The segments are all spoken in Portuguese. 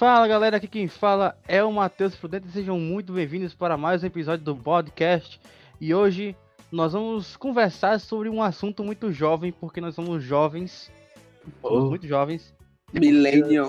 Fala galera, aqui quem fala é o Matheus Prudente, sejam muito bem-vindos para mais um episódio do podcast. E hoje nós vamos conversar sobre um assunto muito jovem, porque nós somos jovens, somos muito jovens. Millennium.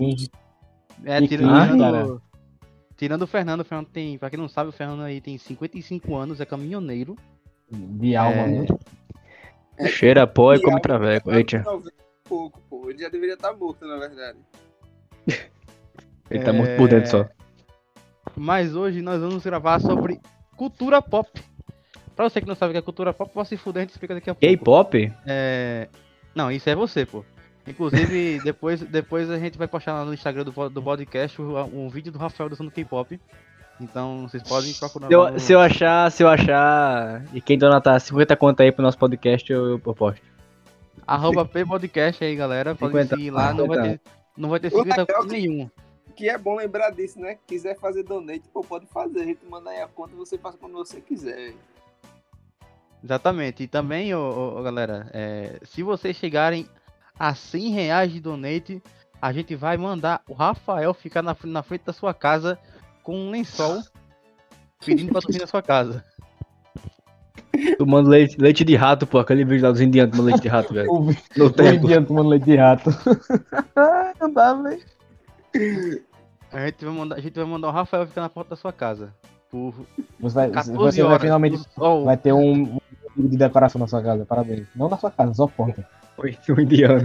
Tirando o Fernando tem, pra quem não sabe, o Fernando aí tem 55 anos, é caminhoneiro. De alma, né? Cheira pó e come traveco. Eita. Pouco, pô. Ele já deveria estar morto, na verdade. Ele tá morto por dentro só. Mas hoje nós vamos gravar sobre cultura pop. Pra você que não sabe o que é cultura pop, posso se fuder, a gente explica daqui a pouco. K-pop? Não, isso é você, pô. Inclusive, depois a gente vai postar lá no Instagram do podcast um vídeo do Rafael dançando K-pop. Então, vocês podem procurar lá no... Se eu achar, e quem donatar 50 conta aí pro nosso podcast, eu posto. @ppodcast aí, galera. Pode seguir lá, não vai ter 50 nenhum. Que é bom lembrar disso, né? Quiser fazer donate, pô, pode fazer. A gente manda aí a conta, você faz quando você quiser. Exatamente. E também, galera, se vocês chegarem a R$100 de donate, a gente vai mandar o Rafael ficar na frente da sua casa com um lençol pedindo pra dormir na sua casa. Tomando leite de rato, pô. Aquele vídeo lá dos indianos tomando leite de rato, velho. O indiano tomando leite de rato. Não dá, velho. A gente vai mandar o Rafael ficar na porta da sua casa. Por Você 14 vai horas. finalmente vai ter um de decoração na sua casa, parabéns. Não na sua casa, só porta. Foi o indiano.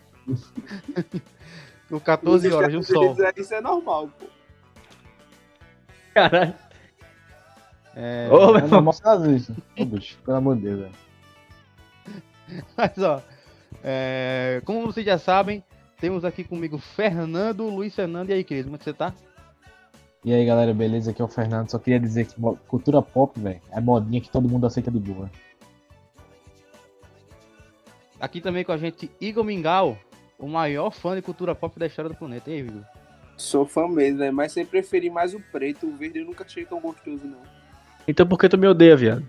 Por 14 horas de um sol. Isso é normal, pô. Caralho. Não mostra isso. Ô, bicho, pelo amor de Deus, velho. Mas ó, como vocês já sabem, temos aqui comigo Fernando, Luiz Fernando. E aí, querido, como é que você tá? E aí, galera, beleza? Aqui é o Fernando. Só queria dizer que cultura pop, velho, é modinha que todo mundo aceita de boa. Aqui também com a gente Igor Mingau, o maior fã de cultura pop da história do planeta. E aí, Igor? Sou fã mesmo, né? Mas sempre preferi mais o preto. O verde eu nunca achei tão gostoso, não. Então por que tu me odeia, viado?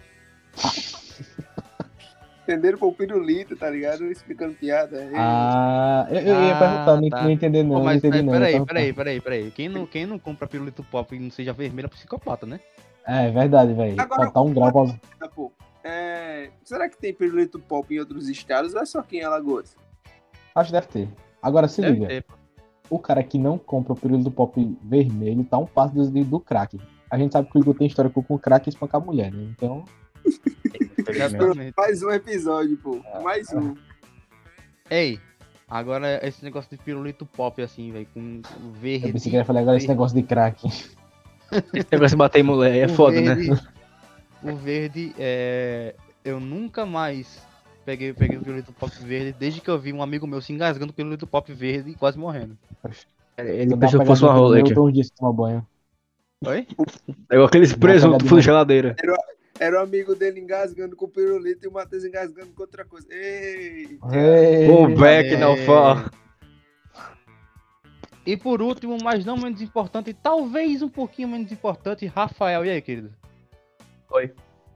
Entenderam pro pirulito, tá ligado? Explicando piada. Eu ia perguntar, tá. não entendi não. Mas não entendi não. Peraí. Quem não compra pirulito pop e não seja vermelho é psicopata, né? É verdade, velho. Faltar um grau pra... Pô, será que tem pirulito pop em outros estados ou é só aqui em Alagoas? Acho que deve ter. Agora se liga. Ter. O cara que não compra o pirulito pop vermelho tá um passo do crack. A gente sabe que o Igor tem história com crack e espancar a mulher, né? Então... Mais um episódio, pô. Mais um. Ei, agora esse negócio de pirulito pop, assim, velho, com verde... Eu pensei que ia falar agora esse negócio de crack. Esse negócio de bater em mulher é foda, verde, né? O verde, eu nunca mais peguei o pirulito pop verde desde que eu vi um amigo meu se engasgando com o pirulito pop verde e quase morrendo. Ele pensou que fosse uma rola aqui. Eu tô uns dias sem tomar banho. Oi? É igual aqueles presuntos fundo de geladeira. Era o amigo dele engasgando com o pirulito e o Matheus engasgando com outra coisa. Ei! Um back não fala. E por último, mas não menos importante, talvez um pouquinho menos importante, Rafael. E aí, querido? Oi.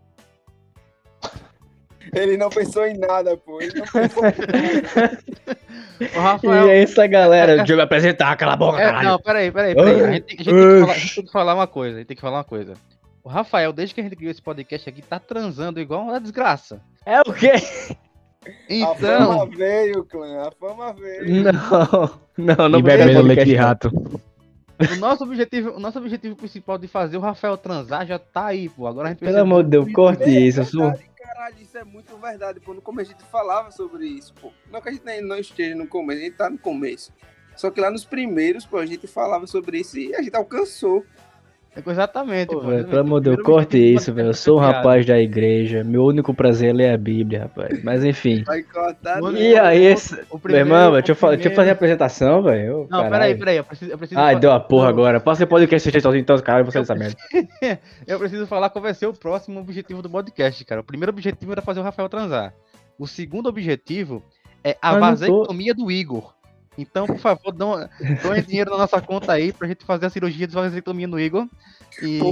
Ele não pensou em nada, pô. Ele não pensou em nada. O Rafael... E é essa galera, deixa eu me apresentar, cala a boca, caralho. Não, peraí. A gente tem que falar uma coisa. O Rafael, desde que a gente criou esse podcast aqui, tá transando igual uma desgraça. É o quê? A fama veio, clã. A fama veio. Não E bebendo leite de rato. O nosso objetivo principal de fazer o Rafael transar já tá aí, pô. Agora a gente Pelo amor de Deus, corte isso. Caralho, isso é muito verdade, pô. No começo a gente falava sobre isso, pô. Não que a gente não esteja no começo, a gente tá no começo. Só que lá nos primeiros, pô, a gente falava sobre isso e a gente alcançou. Exatamente, pô. Velho, pelo amor de Deus, corte isso, velho. Eu sou um rapaz da igreja. Meu único prazer é ler a Bíblia, rapaz. Mas enfim. Vai cortar. E aí, meu irmão, deixa eu fazer a apresentação, velho. Não, peraí. Eu preciso Ai, deu a porra agora. Passa o podcast sozinho, então, caralho, você dessa merda. Eu preciso falar qual vai ser o próximo objetivo do podcast, cara. O primeiro objetivo era fazer o Rafael transar. O segundo objetivo é a vasectomia do Igor. Então, por favor, doem dinheiro na nossa conta aí pra gente fazer a cirurgia de vasectomia no Igor. E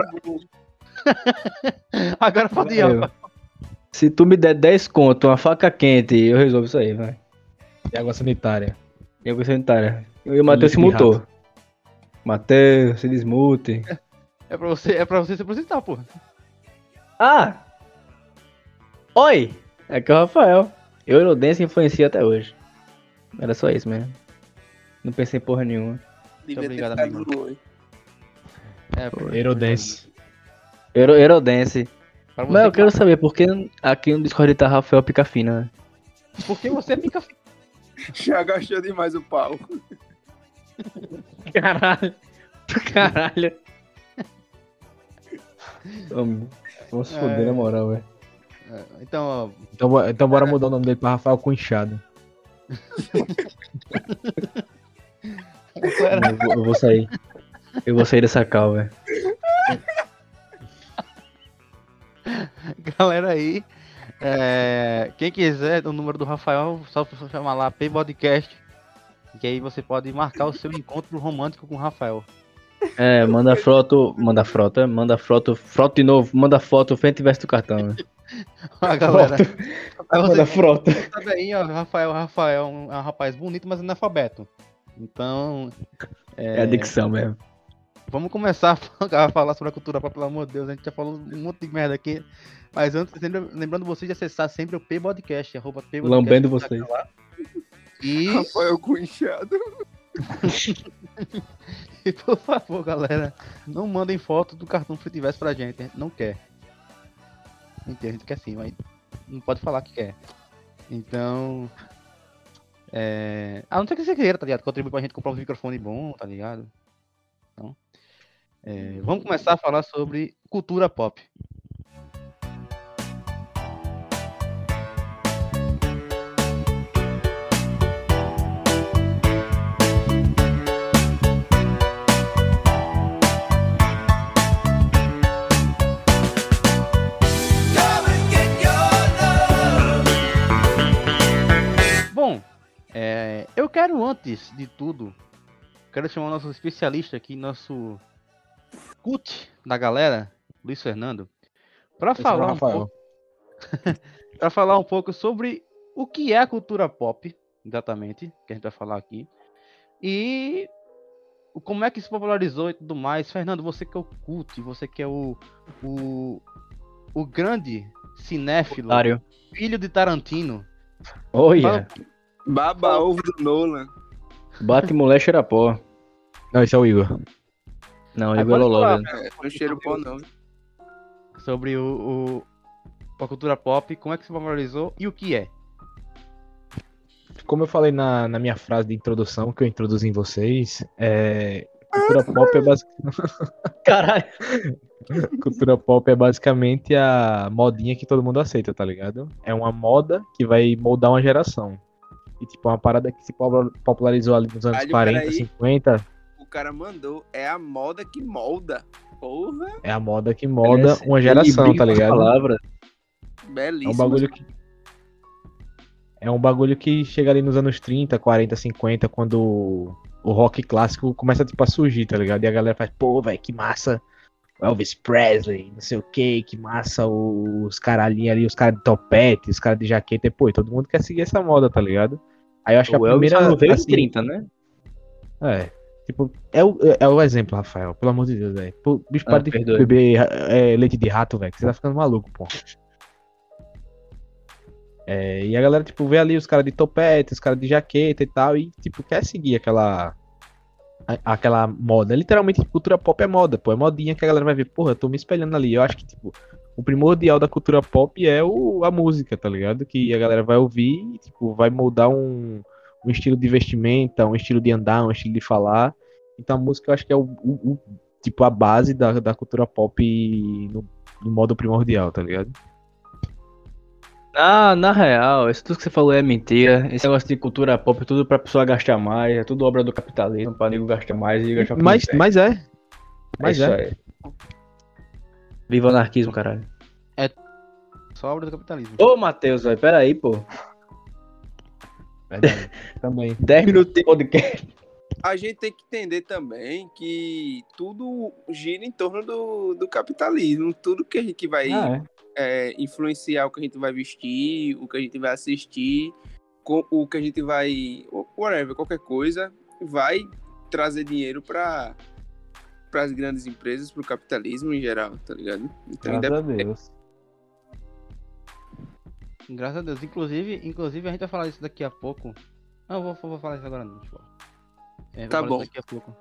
agora pode ir, ó. Se tu me der 10 conto, uma faca quente, eu resolvo isso aí, vai. E água sanitária. E água sanitária. Eu e o Matheus se multou. Matheus, se desmute. É pra você se apresentar, porra. Ah! Oi! Aqui é o Rafael. Eu Eurodense influencia até hoje. Era só isso mesmo. Não pensei em porra nenhuma. Devia obrigado, ter ficado amigo. no oi. Eurodense. Eurodense. Pra você Mas eu que- quero saber por que aqui no Discord tá Rafael Picafina, né? Porque você fica. Já gastou demais o pau. Caralho. Caralho. Vamos se foder na moral, velho. Então, Então bora mudar o nome dele pra Rafael Cunchado. ó, Eu vou sair. Eu vou sair dessa cal, velho. galera aí. Quem quiser o número do Rafael, só chamar lá P-Podcast. Que aí você pode marcar o seu encontro romântico com o Rafael. É, manda foto de novo, manda foto frente e verso do cartão, né? A galera. Aí você frota. sabe aí, ó, Rafael é um rapaz bonito, mas analfabeto. Então, É a dicção mesmo. vamos começar a falar sobre a cultura pop, pelo amor de Deus. A gente já falou um monte de merda aqui. Mas antes, lembrando vocês de acessar sempre o P-Podcast, @P-Podcast. Lambendo vocês. E, Rafael Cunchado. e, por favor, galera, não mandem foto do cartão Free Verso pra gente. A gente não quer. Mentira, a gente quer sim, mas não pode falar que quer. Então, a não ser que você queira, tá ligado? Contribui pra gente comprar um microfone bom, tá ligado? Então, vamos começar a falar sobre cultura pop. Bom, eu quero antes de tudo, quero chamar o nosso especialista aqui, nosso cut da galera, Luiz Fernando, para falar falar um pouco sobre o que é a cultura pop, exatamente, que a gente vai falar aqui, e como é que se popularizou e tudo mais. Fernando, você que é o cult, você que é o grande cinéfilo, Otário. filho de Tarantino. Olha, Baba ovo do Nolan. bate mulher cheira pó. Não, esse é o Igor. Não, Aí Igor pode Loló, falar, velho. Não cheiro pó, não. sobre a cultura pop, como é que se popularizou e o que é. Como eu falei na minha frase de introdução, que eu introduzi em vocês, cultura pop é Caralho. cultura pop é basicamente a modinha que todo mundo aceita, tá ligado? É uma moda que vai moldar uma geração. E tipo, é uma parada que se popularizou ali nos anos Caralho, 40, peraí. 50. O cara mandou. É a moda que molda. Porra, É a moda que molda uma geração, Ele briga tá com as ligado? palavras. belíssimo. É um bagulho que chega ali nos anos 30, 40, 50, quando o rock clássico começa tipo a surgir, tá ligado? E a galera faz, pô, velho, que massa Elvis Presley, não sei o que massa os caralhinhos ali, os caras de topete, os caras de jaqueta, e pô, e todo mundo quer seguir essa moda, tá ligado? Aí eu acho que O a Elvis primeira, só não veio em assim, 30, né? tipo, é o exemplo, Rafael, pelo amor de Deus, velho. Pô, bicho, para de perdoe. beber leite de rato, velho, que você tá ficando maluco, pô. E a galera, tipo, vê ali os caras de topete, os caras de jaqueta e tal, e, tipo, quer seguir aquela moda. Literalmente, cultura pop é moda, pô. É modinha que a galera vai ver, porra, eu tô me espelhando ali. Eu acho que, tipo, o primordial da cultura pop é a música, tá ligado? Que a galera vai ouvir e, tipo, vai moldar um estilo de vestimenta, um estilo de andar, um estilo de falar. Então a música eu acho que é tipo, a base da cultura pop no modo primordial, tá ligado? Ah, na real, isso tudo que você falou é mentira. Esse negócio de cultura pop é tudo pra pessoa gastar mais, é tudo obra do capitalismo, pra nego gastar mais e gastar Mas é. isso aí. Viva o anarquismo, caralho. Só obra do capitalismo. Ô, Matheus, velho, peraí, pô. Verdade. Também. 10 minutos de podcast. A gente tem que entender também que tudo gira em torno do capitalismo. Tudo que a gente vai influenciar o que a gente vai vestir, o que a gente vai assistir, o que a gente vai... Whatever, qualquer coisa, vai trazer dinheiro para para as grandes empresas, pro capitalismo em geral, tá ligado? Então, Graças a Deus. Graças a Deus. Inclusive, a gente vai falar isso daqui a pouco. Não, vou falar isso agora não, tipo. Tá bom. Isso daqui a pouco.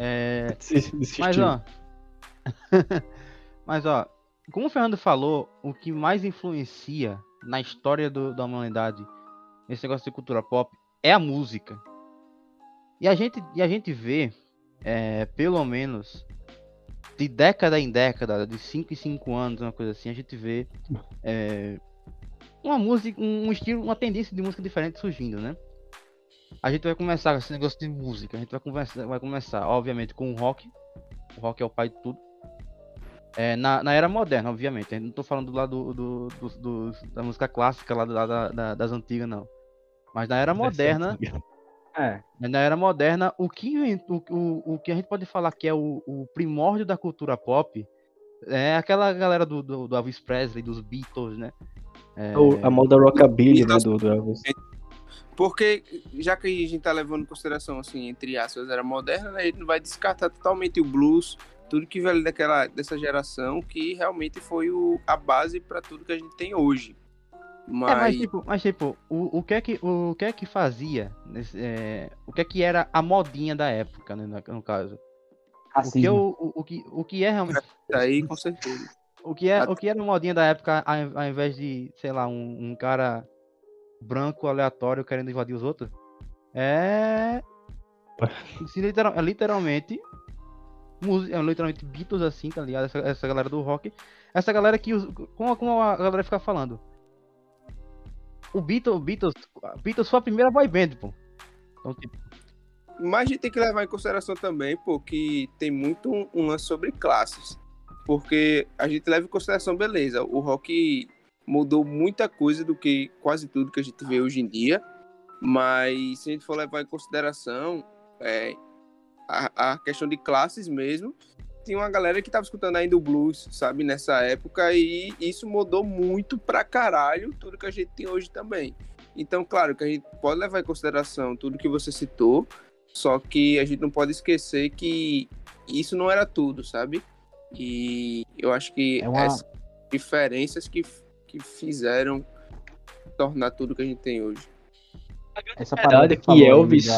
Mas ó, como o Fernando falou, o que mais influencia na história da humanidade nesse negócio de cultura pop é a música. E a gente vê, pelo menos, de década em década, de 5 em 5 anos, uma coisa assim, a gente vê uma música, um estilo, uma tendência de música diferente surgindo, né? A gente vai começar com esse negócio de música, a gente vai começar, obviamente, com o rock. O rock é o pai de tudo. Na era moderna, obviamente. Eu não tô falando lá da música clássica, lá das antigas, não. Mas na era moderna. Na era moderna, o que a gente pode falar que é o primórdio da cultura pop é aquela galera do Elvis Presley, dos Beatles, né? A moda rockabilly, né, do Elvis. Porque, já que a gente tá levando em consideração, assim, entre aspas, era moderna, né, a gente não vai descartar totalmente o blues, tudo que veio dessa geração, que realmente foi a base para tudo que a gente tem hoje. Mas tipo, o que é que fazia, o que é que era a modinha da época, né, no caso? O que é realmente... Aí, com certeza. O que era a modinha da época, ao invés de, sei lá, um cara branco aleatório querendo invadir os outros? Literalmente Beatles assim, tá ligado? Essa galera do rock. Essa galera que... Como a galera fica falando? O Beatles foi a primeira boy band, pô. Então, tipo... Mas a gente tem que levar em consideração também, pô, que tem muito um lance sobre classes. Porque a gente leva em consideração, beleza, o rock mudou muita coisa do que quase tudo que a gente vê hoje em dia. Mas se a gente for levar em consideração a questão de classes mesmo, tinha uma galera que tava escutando ainda o blues, sabe, nessa época, e isso mudou muito pra caralho tudo que a gente tem hoje também. Então, claro que a gente pode levar em consideração tudo que você citou, só que a gente não pode esquecer que isso não era tudo, sabe? E eu acho que essas diferenças que fizeram tornar tudo que a gente tem hoje. Essa parada que Elvis...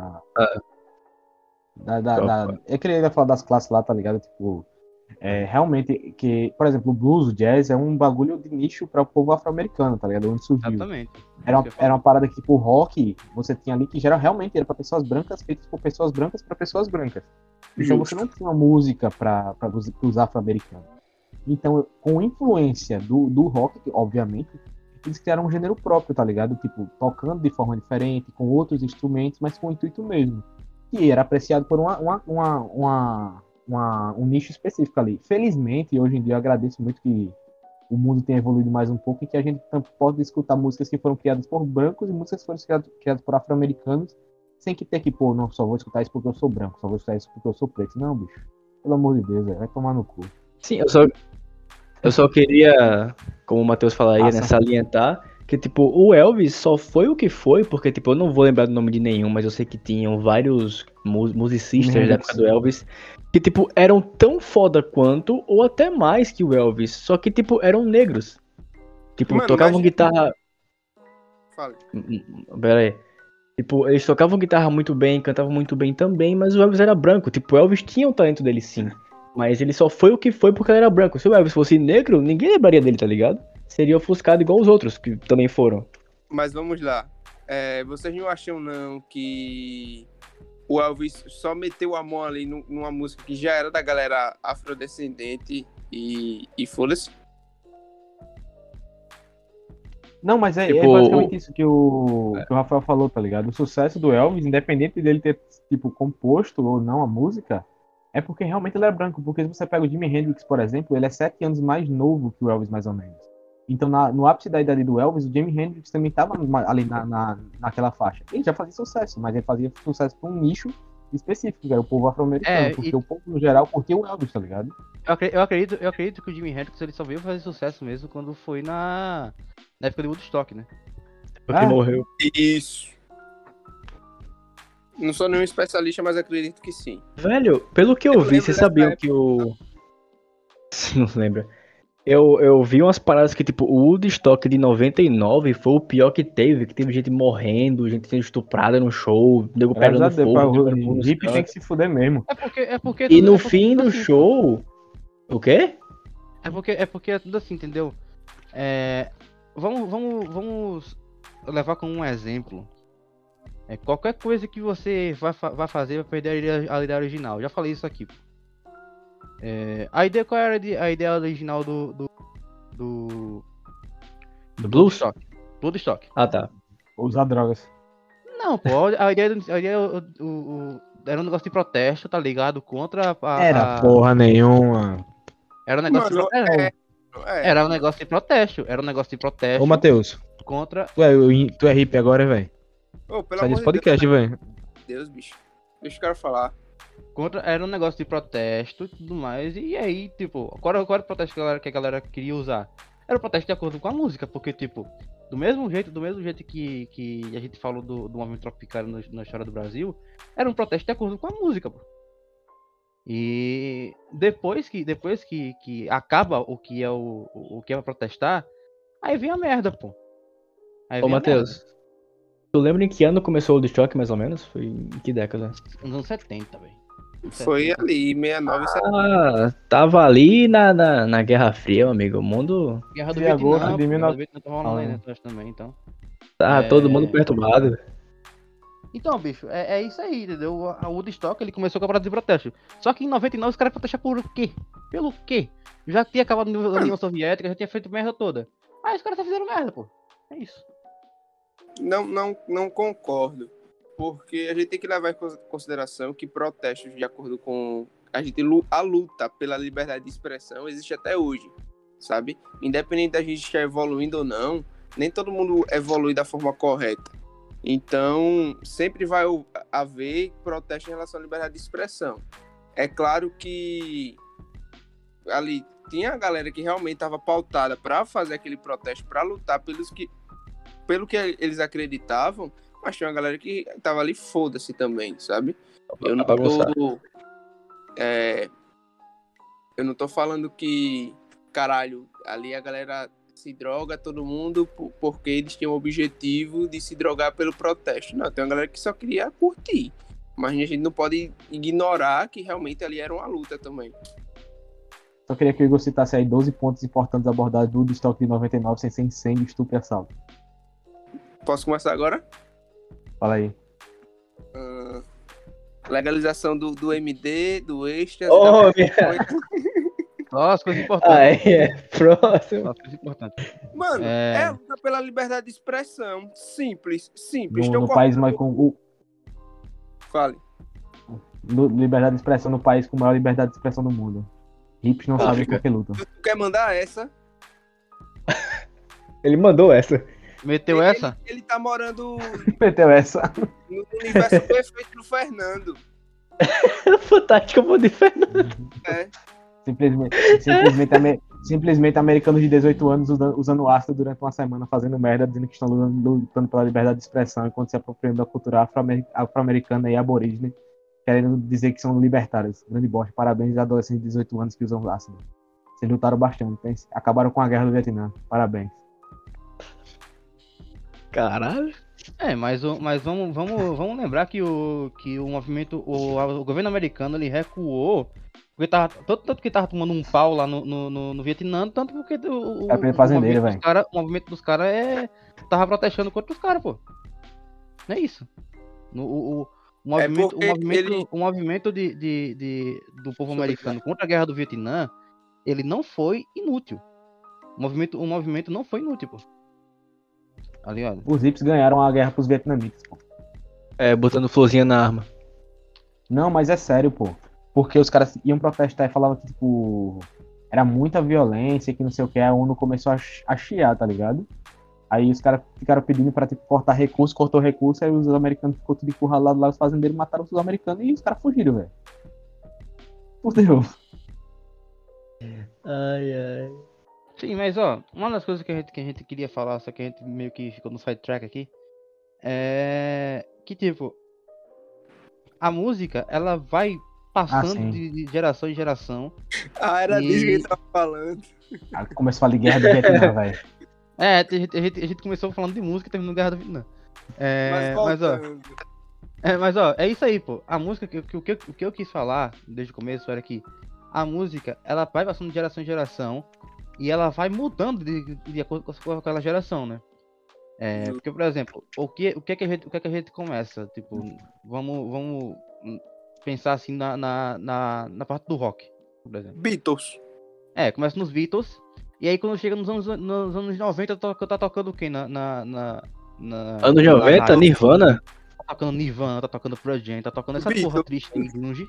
Eu queria falar das classes lá, tá ligado? Tipo, realmente, que, por exemplo, o blues, o jazz é um bagulho de nicho para o povo afro-americano, tá ligado? Onde surgiu. Exatamente. Era uma parada que, tipo, o rock, você tinha ali que realmente era para pessoas brancas, feitas por pessoas brancas para pessoas brancas. Então você não tinha uma música para os afro-americanos. Então, com influência do rock, obviamente, eles criaram um gênero próprio, tá ligado? Tipo, tocando de forma diferente, com outros instrumentos, mas com o intuito mesmo. Que era apreciado por um nicho específico ali. Felizmente, hoje em dia eu agradeço muito que o mundo tenha evoluído mais um pouco e que a gente pode escutar músicas que foram criadas por brancos e músicas que foram criadas por afro-americanos, sem que ter que, pô, não, só vou escutar isso porque eu sou branco, só vou escutar isso porque eu sou preto. Não, bicho. Pelo amor de Deus, vai tomar no cu. Sim, eu só queria, como o Matheus falaria, né, salientar que, tipo, o Elvis só foi o que foi, porque, tipo, eu não vou lembrar do nome de nenhum, mas eu sei que tinham vários musicistas da época do Elvis que, tipo, eram tão foda quanto, ou até mais que o Elvis, só que, tipo, eram negros. Tipo, mano, tocavam guitarra... Fala. Pera aí. Tipo, eles tocavam guitarra muito bem, cantavam muito bem também, mas o Elvis era branco. Tipo, o Elvis tinha o talento dele, sim. Mas ele só foi o que foi porque ele era branco. Se o Elvis fosse negro, ninguém lembraria dele, tá ligado? Seria ofuscado igual os outros, que também foram. Mas vamos lá. Vocês não acham, não, que o Elvis só meteu a mão ali numa música que já era da galera afrodescendente e foda-se? Não, mas é basicamente isso que o Rafael falou, tá ligado? O sucesso do Elvis, independente dele ter, tipo, composto ou não a música, é porque realmente ele era branco. Porque se você pega o Jimi Hendrix, por exemplo, ele é 7 anos mais novo que o Elvis, mais ou menos. Então, no ápice da idade do Elvis, o Jimi Hendrix também estava ali naquela faixa. Ele já fazia sucesso, mas ele fazia sucesso para um nicho específico, que era o povo afro-americano. Porque o povo, no geral, curtia o Elvis, tá ligado? Eu acredito que o Jimi Hendrix ele só veio fazer sucesso mesmo quando foi na época do Woodstock, né? Porque morreu. Isso. Não sou nenhum especialista, mas acredito que sim. Velho, pelo que eu vi, vocês sabiam que o... Você não lembra? Eu vi umas paradas que, tipo, o Woodstock de 99 foi o pior que teve gente morrendo, gente sendo estuprada no show, nego pegando fogo, jogando fogo o nos hippie tem que cantos. se fuder mesmo. É porque E no é porque fim tudo do assim, show... O quê? é porque é tudo assim, entendeu? Vamos levar como um exemplo. Qualquer coisa que você vai fazer vai perder a ideia original. Já falei isso aqui. A ideia, qual era a ideia original do Do Blues? Woodstock? Ah, tá. Usar drogas. Não, pô, a ideia era um negócio de protesto, tá ligado? Contra Porra nenhuma. Era um negócio Mano, de protesto. Era um negócio de protesto. Era um negócio de protesto Ô, Matheus, contra. tu é hippie agora, velho? Ô, pelo Sai amor desse de podcast, velho. Deus, bicho. Deixa o cara falar. Era um negócio de protesto e tudo mais. E aí, tipo, qual era o protesto que a galera queria usar? Era o protesto de acordo com a música, porque, tipo, do mesmo jeito que a gente falou do movimento tropicário na história do Brasil, era um protesto de acordo com a música, pô. E depois que acaba o que é pra protestar, aí vem a merda, pô. Aí Ô, vem a merda. Matheus, tu lembra em que ano começou o Woodstock, mais ou menos? Foi em que década? Nos anos 70, velho. Foi ali, 69, Ah, tava ali na Guerra Fria, meu amigo. O mundo Guerra do De agosto Vietnã, de pô, 19... Guerra do Vietnã tá rolando aí, Ah. né, atrás também, então. tá todo mundo perturbado. Então, bicho, é isso aí, entendeu? A Woodstock, ele começou com a parada de protesto. Só que em 99 os caras protestaram por quê? Pelo quê? Já tinha acabado a União Soviética, já tinha feito merda toda. Aí os caras só fizeram merda, pô. É isso. Não concordo. Porque a gente tem que levar em consideração que protestos de acordo com a luta pela liberdade de expressão existe até hoje, sabe? Independente da gente estar evoluindo ou não, nem todo mundo evolui da forma correta. Então, sempre vai haver protesto em relação à liberdade de expressão. É claro que ali tinha a galera que realmente estava pautada para fazer aquele protesto, para lutar pelo que eles acreditavam, mas tinha uma galera que tava ali, foda-se também, sabe? Eu não tô falando que, caralho, ali a galera se droga, todo mundo, porque eles tinham o objetivo de se drogar pelo protesto. Não, tem uma galera que só queria curtir. Mas a gente não pode ignorar que realmente ali era uma luta também. Só queria que o Igor citasse aí 12 pontos importantes abordados do Woodstock de 99 sem ser incêndio, estupro e assalto. Posso começar agora? Fala aí. Legalização do MD, do êxtase. Nossa, coisa importante. Próximo. Nossa, coisa importante. Mano, é luta pela liberdade de expressão. Simples. No país mais com... Fale. Liberdade de expressão no país com a maior liberdade de expressão do mundo. Hips não sabem por que lutam. Tu quer mandar essa? Ele mandou essa. Meteu essa? Ele tá morando Meteu essa. no universo perfeito do Fernando. Fantástico, vou de Fernando. É. Simplesmente americanos de 18 anos usando ácido durante uma semana, fazendo merda, dizendo que estão lutando pela liberdade de expressão, enquanto se apropriando da cultura afro-americana e aborígene, querendo dizer que são libertários. Grande bosta. Parabéns aos adolescentes de 18 anos que usam ácido. Vocês lutaram bastante, acabaram com a guerra do Vietnã. Parabéns. Caralho. Mas vamos lembrar que o movimento, o governo americano, ele recuou, porque tanto que tava tomando um pau lá no Vietnã, tanto porque o movimento dos caras tava protestando contra os caras, pô. Não é isso. O movimento do povo americano contra a guerra do Vietnã, ele não foi inútil. O movimento não foi inútil, pô. Tá ligado? Os hips ganharam a guerra pros vietnamitas, pô. Botando florzinha na arma. Não, mas é sério, pô. Porque os caras iam protestar e falavam que, tipo, era muita violência, que não sei o que, a ONU começou a chiar, tá ligado? Aí os caras ficaram pedindo pra, tipo, cortar recurso, cortou recurso, aí os americanos ficou tudo encurralado lá, os fazendeiros mataram os americanos e os caras fugiram, velho. Fudeu. Ai. Sim, mas ó, uma das coisas que a gente queria falar, só que a gente meio que ficou no sidetrack aqui, é que tipo, a música, ela vai passando de geração em geração. Era disso que ele tava falando. Começou a falar de Guerra do Vietnã, velho. A gente começou falando de música e terminou Guerra do Vietnã. Mas é isso aí, pô. A música, o que eu quis falar desde o começo era que a música, ela vai passando de geração em geração e ela vai mudando de acordo com aquela geração, né? Porque, por exemplo, o que é que a gente começa? Tipo, vamos pensar assim na parte do rock, por exemplo. Beatles. Começa nos Beatles, e aí quando chega nos anos 90, tá tocando o quê? Anos 90? Nirvana? Tá tocando Nirvana, tá tocando Pearl Jam, tá tocando essa porra triste aí, grunge.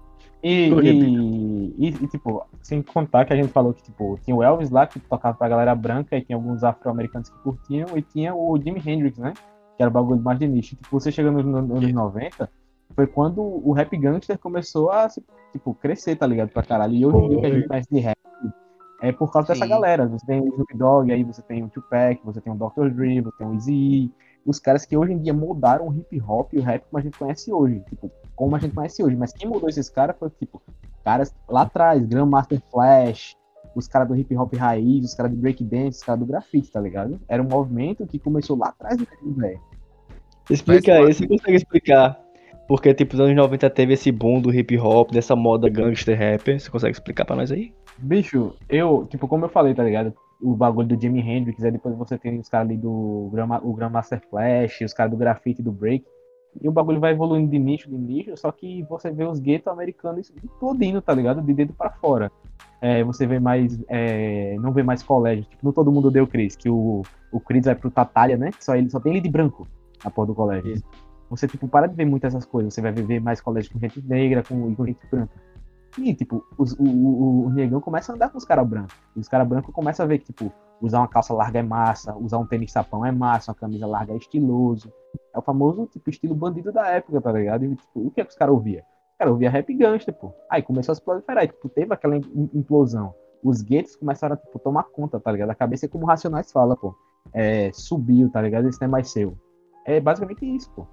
E, tipo, sem contar que a gente falou que, tipo, tinha o Elvis lá, que tocava pra galera branca, e tinha alguns afro-americanos que curtiam, e tinha o Jimi Hendrix, né? Que era o bagulho mais de nicho. Tipo, você chegando nos anos 90, foi quando o rap gangster começou a, tipo, crescer, tá ligado? Pra caralho. E hoje em dia o que a gente conhece de rap é por causa dessa galera. Você tem o Snoop Dogg, aí você tem o Tupac, você tem o Dr. Dre, você tem o Eazy-E, os caras que hoje em dia moldaram o hip hop e o rap como a gente conhece hoje, tipo, como a gente conhece hoje. Mas quem mudou esses caras foi, tipo, caras lá atrás, Grandmaster Flash, os caras do hip hop raiz, os caras do breakdance, os caras do grafite, tá ligado? Era um movimento que começou lá atrás do velho. Explica aí, você consegue explicar? Porque, tipo, nos anos 90 teve esse boom do hip hop, dessa moda gangster rap. Você consegue explicar pra nós aí? Bicho, tipo, como eu falei, tá ligado? O bagulho do Jimi Hendrix, aí depois você tem os caras ali do Grandmaster Flash, os caras do grafite e do break. E o bagulho vai evoluindo de nicho, só que você vê os guetos americanos todinho, tá ligado? De dentro pra fora. Você vê mais. Não vê mais colégio. Tipo, não todo mundo odeia o Chris, que o Chris vai pro Tatália, né? Que só tem ele de branco na porra do colégio. Isso. Você, tipo, para de ver muito essas coisas. Você vai ver mais colégio com gente negra e com gente branca. E, tipo, o negão começa a andar com os caras brancos. E os caras brancos começam a ver que, tipo, usar uma calça larga é massa, usar um tênis sapão é massa, uma camisa larga é estiloso. É o famoso, tipo, estilo bandido da época, tá ligado? E, tipo, o que é que os caras ouviam? Os caras ouviam rap gangster, pô. Aí começou a se proliferar, tipo, teve aquela implosão. Os guetos começaram a, tipo, tomar conta, tá ligado? A cabeça é como o Racionais fala, pô. Subiu, tá ligado? Isso não é mais seu. É basicamente isso, pô.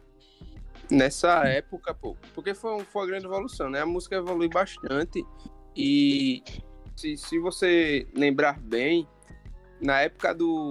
Nessa época, pô, porque foi uma grande evolução, né? A música evolui bastante e se você lembrar bem, na época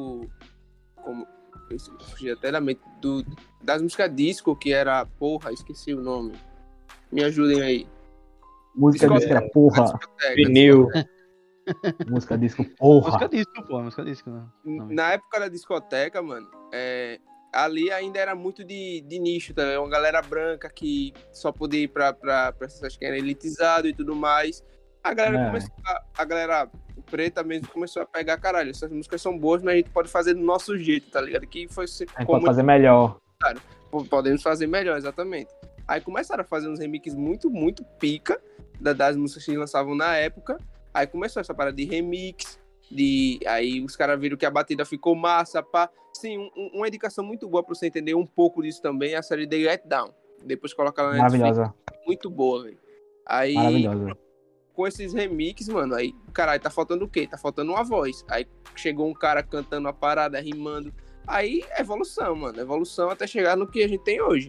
como fugi até da mente, das músicas disco, que era, porra, esqueci o nome. Me ajudem aí. Música disco era porra. Vinil. Música disco, porra. Música disco, né? Na época da discoteca, mano, ali ainda era muito de nicho, tá? Uma galera branca que só podia ir pra essas que era elitizado e tudo mais. A galera começou a galera preta mesmo começou a pegar, caralho, essas músicas são boas, mas a gente pode fazer do nosso jeito, tá ligado? Que foi pode fazer melhor. Claro, podemos fazer melhor, exatamente. Aí começaram a fazer uns remixes muito, muito pica das músicas que lançavam na época. Aí começou essa parada de remix, aí os caras viram que a batida ficou massa, pá. Sim, uma indicação muito boa pra você entender um pouco disso também é a série The Get Down. Depois coloca lá na Netflix. Maravilhosa. Muito boa, velho. Aí, maravilhosa. Com esses remixes, mano, aí, caralho, tá faltando o quê? Tá faltando uma voz. Aí chegou um cara cantando a parada, rimando. Aí, evolução, mano. Evolução até chegar no que a gente tem hoje.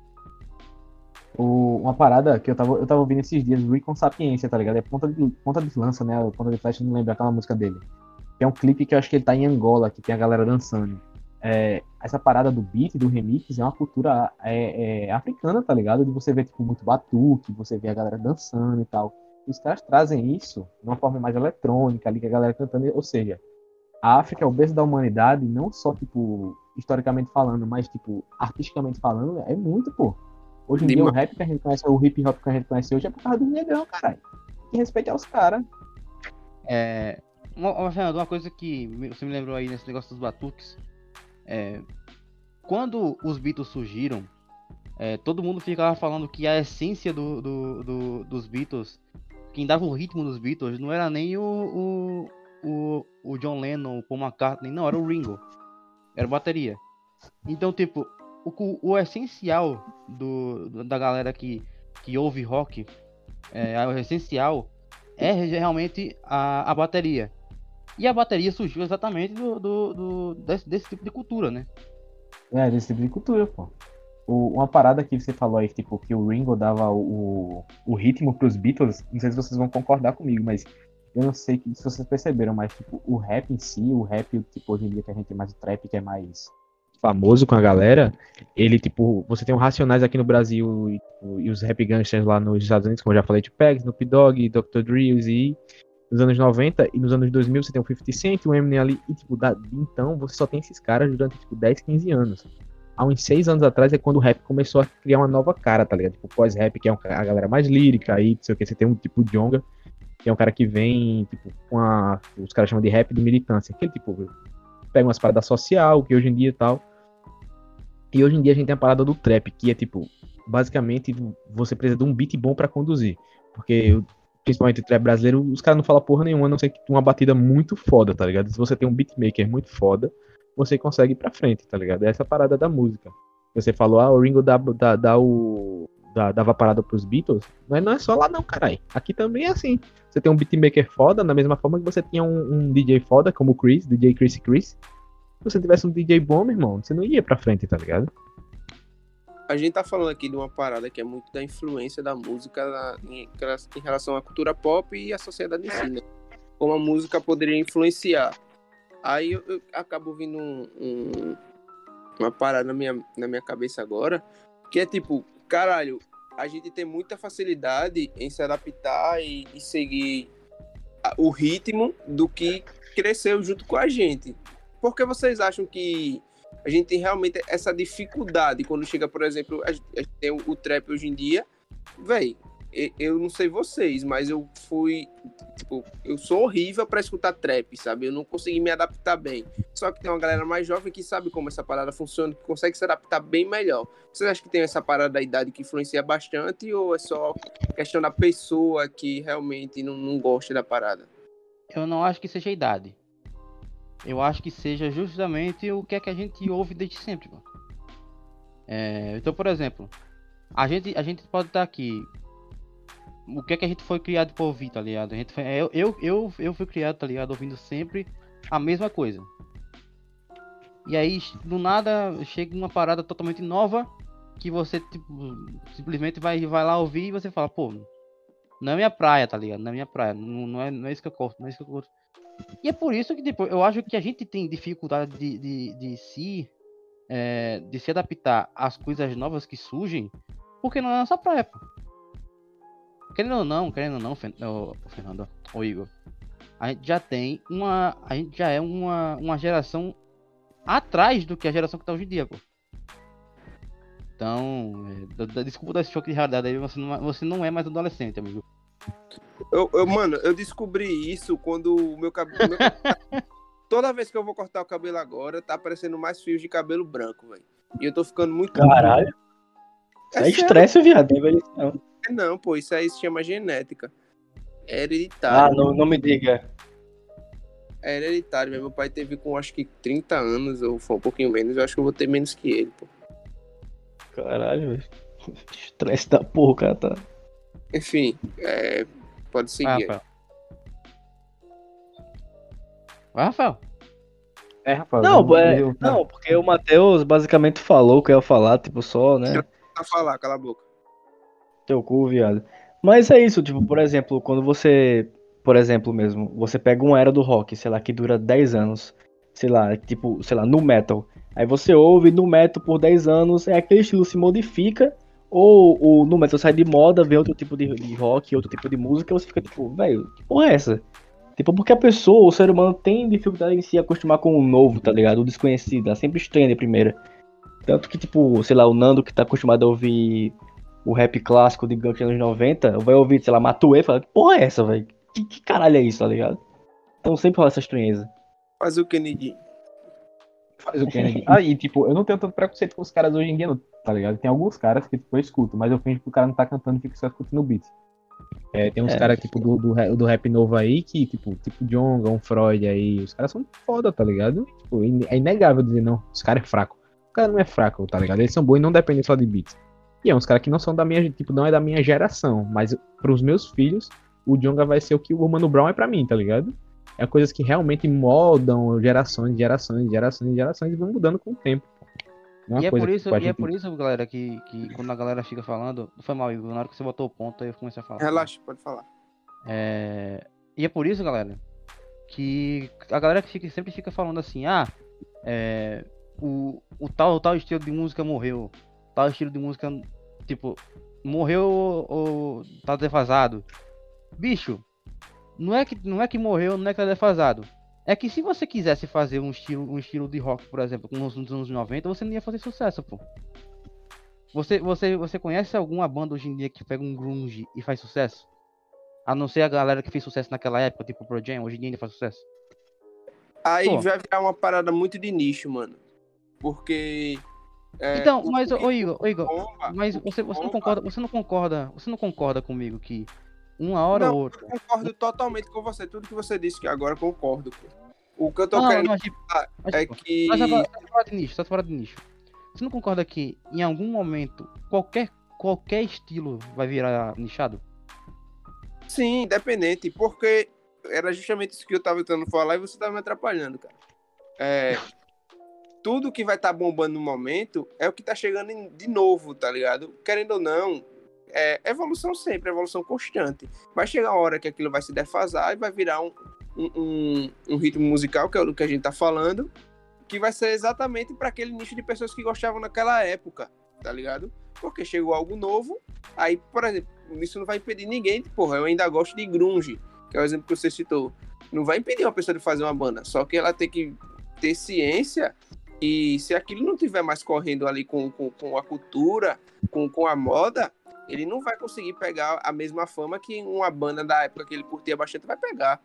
Uma parada que eu tava ouvindo esses dias, Recon Sapiência, tá ligado? É ponta de lança, né? Ponta de flecha, não lembro aquela música dele. É um clipe que eu acho que ele tá em Angola, que tem a galera dançando. Essa parada do beat, do remix, é uma cultura africana, tá ligado? De você ver, tipo, muito batuque, você vê a galera dançando e tal. E os caras trazem isso de uma forma mais eletrônica, ali, que a galera cantando. Ou seja, a África é o berço da humanidade, não só, tipo, historicamente falando, mas, tipo, artisticamente falando, é muito, pô. Hoje em dia, o rap que a gente conhece, o hip hop que a gente conhece hoje é por causa do negrão, caralho. Tem que respeitar os caras. Uma coisa que você me lembrou aí nesse negócio dos batuques. Quando os Beatles surgiram, todo mundo ficava falando que a essência dos Beatles, quem dava o ritmo dos Beatles, não era nem o John Lennon, o Paul McCartney, não, era o Ringo. Era bateria. Então, tipo, o essencial da galera que ouve rock, o essencial é realmente a bateria. E a bateria surgiu exatamente desse tipo de cultura, né? Desse tipo de cultura, pô. Uma parada que você falou aí, tipo, que o Ringo dava o ritmo pros Beatles, não sei se vocês vão concordar comigo, mas eu não sei se vocês perceberam, mas tipo, o rap em si, o rap, tipo, hoje em dia que a gente tem mais o trap, que é mais famoso com a galera, ele, tipo, você tem o Racionais aqui no Brasil e os rap gangsters lá nos Estados Unidos, como eu já falei, tipo, Pegs, Snoop Dogg, Dr. Dre, e nos anos 90 e nos anos 2000 você tem o 50 Cent, o Eminem ali, e tipo, então você só tem esses caras durante tipo 10, 15 anos. Há uns 6 anos atrás é quando o rap começou a criar uma nova cara, tá ligado? Tipo, pós-rap, que é a galera mais lírica, aí, não sei o que, você tem um tipo Djonga, que é um cara que vem, tipo, os caras chamam de rap de militância, aquele tipo, pega umas paradas social, que hoje em dia e tal. E hoje em dia a gente tem a parada do trap, que é tipo, basicamente, você precisa de um beat bom pra conduzir. Porque, principalmente o trap brasileiro, os caras não falam porra nenhuma, a não ser que uma batida muito foda, tá ligado? Se você tem um beatmaker muito foda, você consegue ir pra frente, tá ligado? Essa é a parada da música. Você falou, o Ringo dava parada pros Beatles, mas não é só lá não, caralho. Aqui também é assim. Você tem um beatmaker foda, da mesma forma que você tinha um DJ foda, como o Chris, DJ Chris. Se você tivesse um DJ bom, meu irmão, você não ia pra frente, tá ligado? A gente tá falando aqui de uma parada que é muito da influência da música em relação à cultura pop e à sociedade em si, né? Como a música poderia influenciar. Aí eu acabo vindo uma parada na minha cabeça agora, que é tipo, caralho, a gente tem muita facilidade em se adaptar e seguir o ritmo do que cresceu junto com a gente. Por que vocês acham que a gente tem realmente essa dificuldade quando chega, por exemplo, a gente tem o trap hoje em dia? Véi, eu não sei vocês, mas eu sou horrível pra escutar trap, sabe? Eu não consegui me adaptar bem. Só que tem uma galera mais jovem que sabe como essa parada funciona, que consegue se adaptar bem melhor. Vocês acham que tem essa parada da idade que influencia bastante ou é só questão da pessoa que realmente não gosta da parada? Eu não acho que seja a idade. Eu acho que seja justamente o que é que a gente ouve desde sempre, pô. Então, por exemplo, a gente pode estar aqui. O que é que a gente foi criado por ouvir, tá ligado? Eu fui criado, tá ligado? Ouvindo sempre a mesma coisa. E aí, do nada, chega uma parada totalmente nova que você, tipo, simplesmente vai lá ouvir e você fala, pô, não é minha praia, tá ligado? Não é minha praia. Não é isso que eu gosto, não é isso que eu gosto. E é por isso que, tipo, eu acho que a gente tem dificuldade de se adaptar às coisas novas que surgem, porque não é nossa praia, pô. Querendo ou não, Fernando, ou Igor, a gente já é uma geração atrás do que a geração que tá hoje em dia, pô. Então, desculpa dar esse choque de realidade aí, você não é mais adolescente, amigo. Mano, eu descobri isso quando o meu cabelo... Toda vez que eu vou cortar o cabelo agora, tá aparecendo mais fios de cabelo branco, velho. E eu tô ficando muito... Caralho. Isso é estresse, viado. Não, pô, isso aí se chama genética. É hereditário. Não me diga. É hereditário, meu pai teve com acho que 30 anos, ou foi um pouquinho menos, eu acho que eu vou ter menos que ele, pô. Caralho, velho. Estresse da porra, cara, tá. Enfim, pode seguir. Rafael. Vai, Rafael. Rafael. Não, porque o Matheus basicamente falou o que eu ia falar, tipo, só, né? Pra falar, cala a boca. Teu cu, viado. Mas é isso, tipo, por exemplo, quando você, por exemplo mesmo, você pega uma era do rock, sei lá, que dura 10 anos, sei lá, tipo, sei lá, nu metal. Aí você ouve nu metal por 10 anos, aquele estilo se modifica, ou o nu metal sai de moda, vem outro tipo de rock, outro tipo de música, e você fica tipo, velho, que porra é essa? Tipo, porque a pessoa, o ser humano tem dificuldade em se acostumar com o novo, tá ligado? O desconhecido, ela sempre estranha de primeira. Tanto que, tipo, sei lá, o Nando que tá acostumado a ouvir o rap clássico de Guns anos 90, vai ouvir, sei lá, Matuê e fala, que porra é essa, velho? Que caralho é isso, tá ligado? Então sempre rola essa estranheza. Faz o Kennedy. E tipo, eu não tenho tanto preconceito com os caras hoje em dia, não, tá ligado? Tem alguns caras que tipo, eu escuto, mas eu fingo que o cara não tá cantando e fica só escutando o beat. Tem uns caras tipo do rap novo aí que, tipo Djonga, um Freud aí, os caras são foda, tá ligado? Tipo, é inegável dizer não, os caras é fraco. O cara não é fraco, tá ligado? Eles são bons e não dependem só de beats. E é uns caras que não são da minha, tipo, não é da minha geração, mas pros meus filhos, o Djonga vai ser o que o Mano Brown é pra mim, tá ligado? É coisas que realmente moldam gerações e vão mudando com o tempo. E é por isso, galera, que quando a galera fica falando, não foi mal, Igor, na hora que você botou o ponto, aí eu comecei a falar. Relaxa, pode falar. E é por isso, galera, que a galera que sempre fica falando assim, o tal estilo de música morreu, tal estilo de música, tipo, morreu ou tá defasado. Bicho, não é que morreu, não é que tá defasado. É que se você quisesse fazer um estilo de rock, por exemplo, nos anos 90, você não ia fazer sucesso, pô. Você conhece alguma banda hoje em dia que pega um grunge e faz sucesso? A não ser a galera que fez sucesso naquela época, tipo Pearl Jam, hoje em dia ainda faz sucesso. Aí vai virar uma parada muito de nicho, mano. Porque... então, mas, ô Igor, mas você não concorda comigo que uma hora ou outra... Eu concordo totalmente com você. Tudo que você disse que agora eu concordo. O que eu tô querendo falar é que... Só fora de nicho. Você não concorda que em algum momento qualquer estilo vai virar nichado? Sim, independente. Porque era justamente isso que eu tava tentando falar e você tava me atrapalhando, cara. Tudo que vai estar bombando no momento é o que tá chegando de novo, tá ligado? Querendo ou não, evolução sempre, evolução constante. Vai chegar uma hora que aquilo vai se defasar e vai virar um ritmo musical, que é o que a gente tá falando, que vai ser exatamente para aquele nicho de pessoas que gostavam naquela época, tá ligado? Porque chegou algo novo, aí, por exemplo, isso não vai impedir ninguém, porra, eu ainda gosto de grunge, que é o exemplo que você citou. Não vai impedir uma pessoa de fazer uma banda, só que ela tem que ter ciência. E se aquilo não tiver mais correndo ali com a cultura, com a moda, ele não vai conseguir pegar a mesma fama que uma banda da época que ele curtia bastante vai pegar.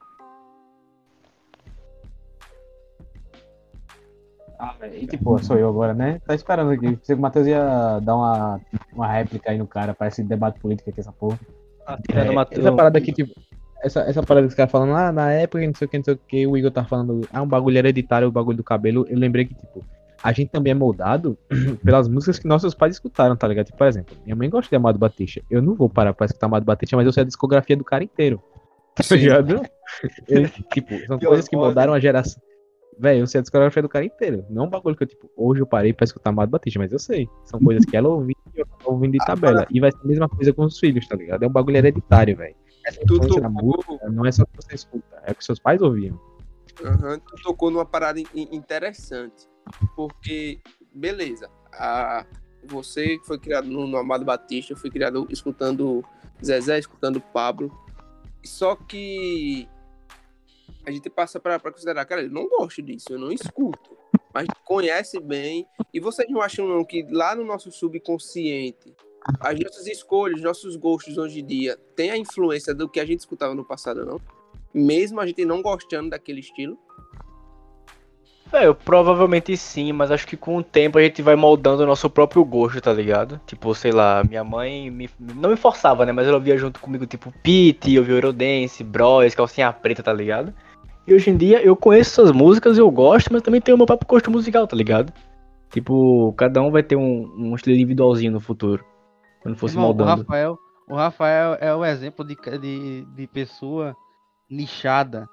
E tipo, sou eu agora, né? Tá esperando aqui. Pensei que o Matheus ia dar uma réplica aí no cara. Parece debate político aqui, essa porra. Essa parada aqui, tipo... Essa parada que os caras falando, na época, não sei o que, o Igor tá falando, um bagulho hereditário, o bagulho do cabelo. Eu lembrei que, tipo, a gente também é moldado pelas músicas que nossos pais escutaram, tá ligado? Tipo, por exemplo, minha mãe gosta de Amado Batista. Eu não vou parar pra escutar Amado Batista, mas eu sei a discografia do cara inteiro. Tá ligado? Tipo, são coisas que moldaram a geração. Velho, eu sei a discografia do cara inteiro. Não é um bagulho que eu, tipo, hoje eu parei pra escutar Amado Batista, mas eu sei. São coisas que ela ouviu e eu tô ouvindo de tabela. E vai ser a mesma coisa com os filhos, tá ligado? É um bagulho hereditário, velho. Essa influência na música não é só que você escuta, é o que seus pais ouviam. Tu tocou numa parada interessante. Porque, beleza, você foi criado no Amado Batista, eu fui criado escutando Zezé, escutando Pablo. Só que a gente passa pra considerar, cara, eu não gosto disso, eu não escuto. Mas conhece bem. E vocês não acham não que lá no nosso subconsciente as nossas escolhas, nossos gostos hoje em dia tem a influência do que a gente escutava no passado, não? Mesmo a gente não gostando daquele estilo? Provavelmente sim, mas acho que com o tempo a gente vai moldando o nosso próprio gosto, tá ligado? Tipo, sei lá, minha mãe não me forçava, né? Mas ela ouvia junto comigo, tipo, Pitty, eu ouvia Eurodance, Bros, Calcinha Preta, tá ligado? E hoje em dia eu conheço essas músicas, eu gosto, mas também tenho o meu próprio gosto musical, tá ligado? Tipo, cada um vai ter um estilo individualzinho no futuro. Quando fosse moldando. O Rafael é o exemplo de pessoa nichada.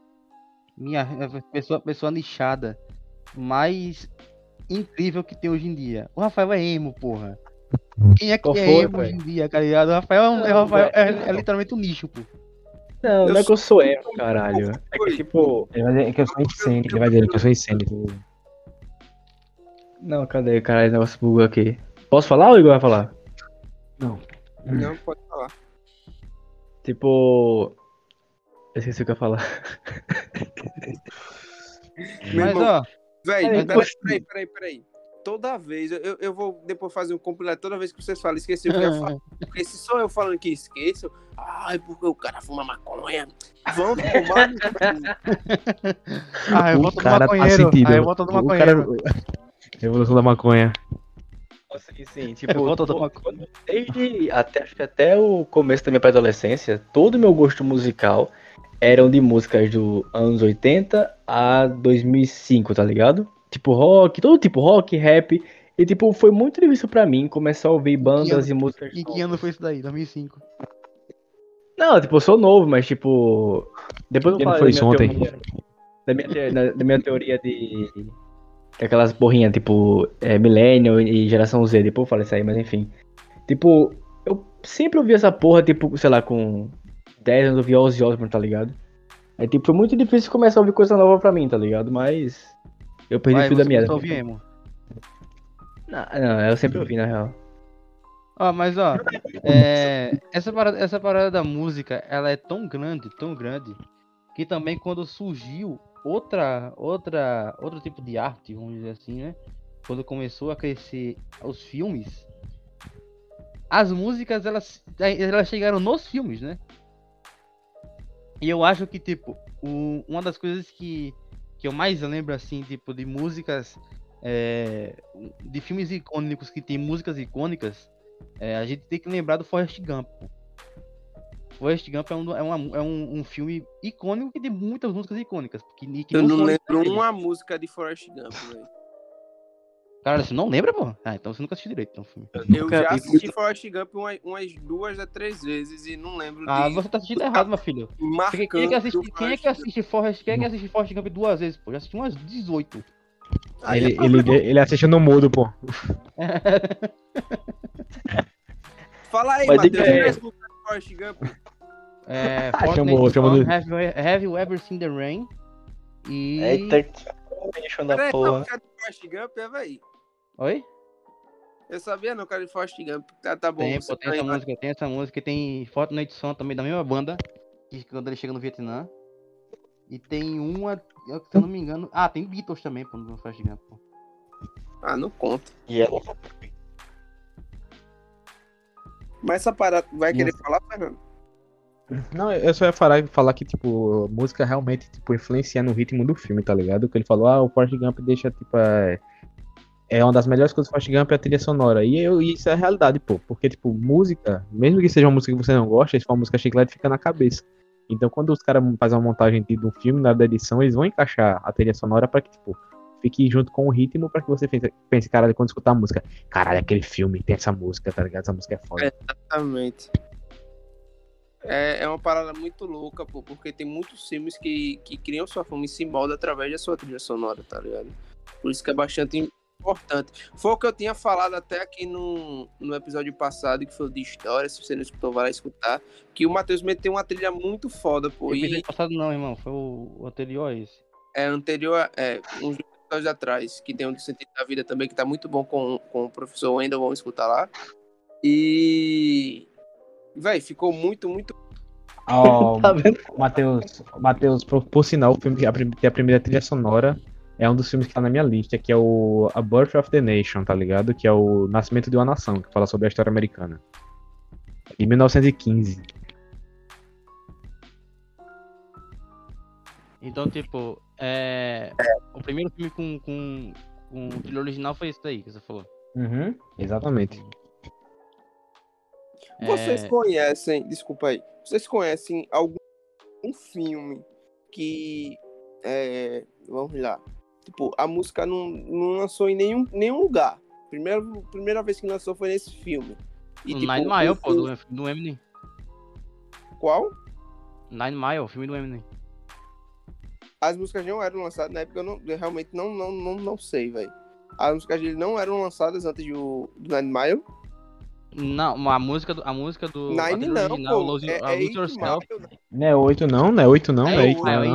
Pessoa nichada. Mais incrível que tem hoje em dia. O Rafael é emo, porra. Quem é que é emo hoje em dia, tá ligado? O Rafael é literalmente um nicho, pô. Não é que eu sou emo, caralho. É que tipo. Ele vai dizer que eu sou incêndio. Ele vai dizer que eu sou incêndio. Não, cadê? Caralho, o negócio bugou aqui. Posso falar ou o Igor vai falar? Não, pode falar. Tipo... Eu esqueci o que eu ia falar. Mas, ó... Velho, peraí. Toda vez, eu vou depois fazer um compilado, toda vez que vocês falam, esqueci o que eu ia falar. Porque se sou eu falando que esqueço, porque o cara fuma maconha. Vão tomar... eu volto do maconheiro. Eu volto do maconheiro. Revolução da maconha. Sim, tipo, acho que até o começo da minha pré-adolescência, todo o meu gosto musical eram de músicas dos anos 80 a 2005, tá ligado? Tipo rock, todo tipo rock, rap, e tipo, foi muito difícil pra mim começar a ouvir bandas e músicas. E que ano foi isso daí? 2005? Não, tipo, eu sou novo, mas tipo... Depois eu falo da minha teoria de... Aquelas porrinhas, tipo, Millennial e Geração Z, depois eu falo isso aí, mas enfim. Tipo, eu sempre ouvi essa porra, tipo, sei lá, com 10 anos eu ouvi Ozzy Osbourne, tá ligado? É tipo, foi muito difícil começar a ouvir coisa nova pra mim, tá ligado? Mas eu perdi o fio da meada. Você ouve emo. Não, eu sempre ouvi, na real. Mas essa parada da música, ela é tão grande, que também quando surgiu outro tipo de arte, vamos dizer assim, né? Quando começou a crescer os filmes, as músicas, elas chegaram nos filmes, né? E eu acho que, tipo, uma das coisas que eu mais lembro, assim, tipo, de músicas, de filmes icônicos que tem músicas icônicas, a gente tem que lembrar do Forrest Gump. Forrest Gump é um filme icônico que tem muitas músicas icônicas. Que eu não lembro uma música de Forrest Gump, velho. Cara, você não lembra, pô? Então você nunca assistiu direito então, o filme. Eu já assisti Forrest Gump umas 2 a 3 vezes e não lembro você tá assistindo errado, meu filho. Quem é que assiste Forrest Gump 2 vezes, pô? Já assisti umas 18. Ele assiste no mudo, pô. Fala aí, Matheus, Forrest Gump. Chamou Have You Ever Seen the Rain? E... Eita, bicho da porra. Não, cara de Forrest Gump, velho. Oi? Eu sabia não, cara de Forrest Gump. Tá bom. Tem essa música, tem Fortnite Son também da mesma banda, que quando ele chega no Vietnã. E tem uma, se eu não me engano... tem Beatles também, pô, no Forrest Gump, pô. Não conta. E ela... Mas essa parada, vai querer falar, Fernando? Não, eu só ia falar que, tipo, música realmente, tipo, influencia no ritmo do filme, tá ligado? Que ele falou, o Forrest Gump deixa, tipo, uma das melhores coisas do Forrest Gump é a trilha sonora. E isso é a realidade, pô. Porque, tipo, música, mesmo que seja uma música que você não gosta, se for uma música chiclete, fica na cabeça. Então, quando os caras fazem uma montagem de um filme, na hora da edição, eles vão encaixar a trilha sonora pra que, tipo, fique junto com o ritmo pra que você pense, caralho, quando escutar a música, caralho, aquele filme tem essa música, tá ligado? Essa música é foda. Exatamente. É uma parada muito louca, pô, porque tem muitos filmes que criam sua fama e se moldam através da sua trilha sonora, tá ligado? Por isso que é bastante importante. Foi o que eu tinha falado até aqui no episódio passado, que foi de história, se você não escutou, vai lá escutar, que o Matheus meteu uma trilha muito foda, pô. O episódio passado não, irmão, foi o anterior a esse. Anterior, uns episódios atrás, que tem um do Sentido da Vida também, que tá muito bom com o professor Wendel, vamos escutar lá. E... Véi, ficou muito, muito... Tá vendo? Matheus, por sinal, o filme que tem a primeira trilha sonora é um dos filmes que tá na minha lista, que é o A Birth of the Nation, tá ligado? Que é o Nascimento de uma Nação, que fala sobre a história americana. De 1915. Então, tipo, o primeiro filme com trilha original foi esse daí que você falou. Uhum, exatamente. Vocês conhecem, desculpa aí, vocês conhecem algum filme que, vamos lá, tipo, a música não lançou em nenhum lugar. Primeira vez que lançou foi nesse filme. E, Nine Mile, pô, do Eminem. Qual? Nine Mile, filme do Eminem. As músicas não eram lançadas na época, eu realmente não sei, velho. As músicas dele não eram lançadas antes do Nine Mile? Não, a música do Nine não, original, pô. Lose Yourself. Não é 8 não, não é 8 não, não é 8 não.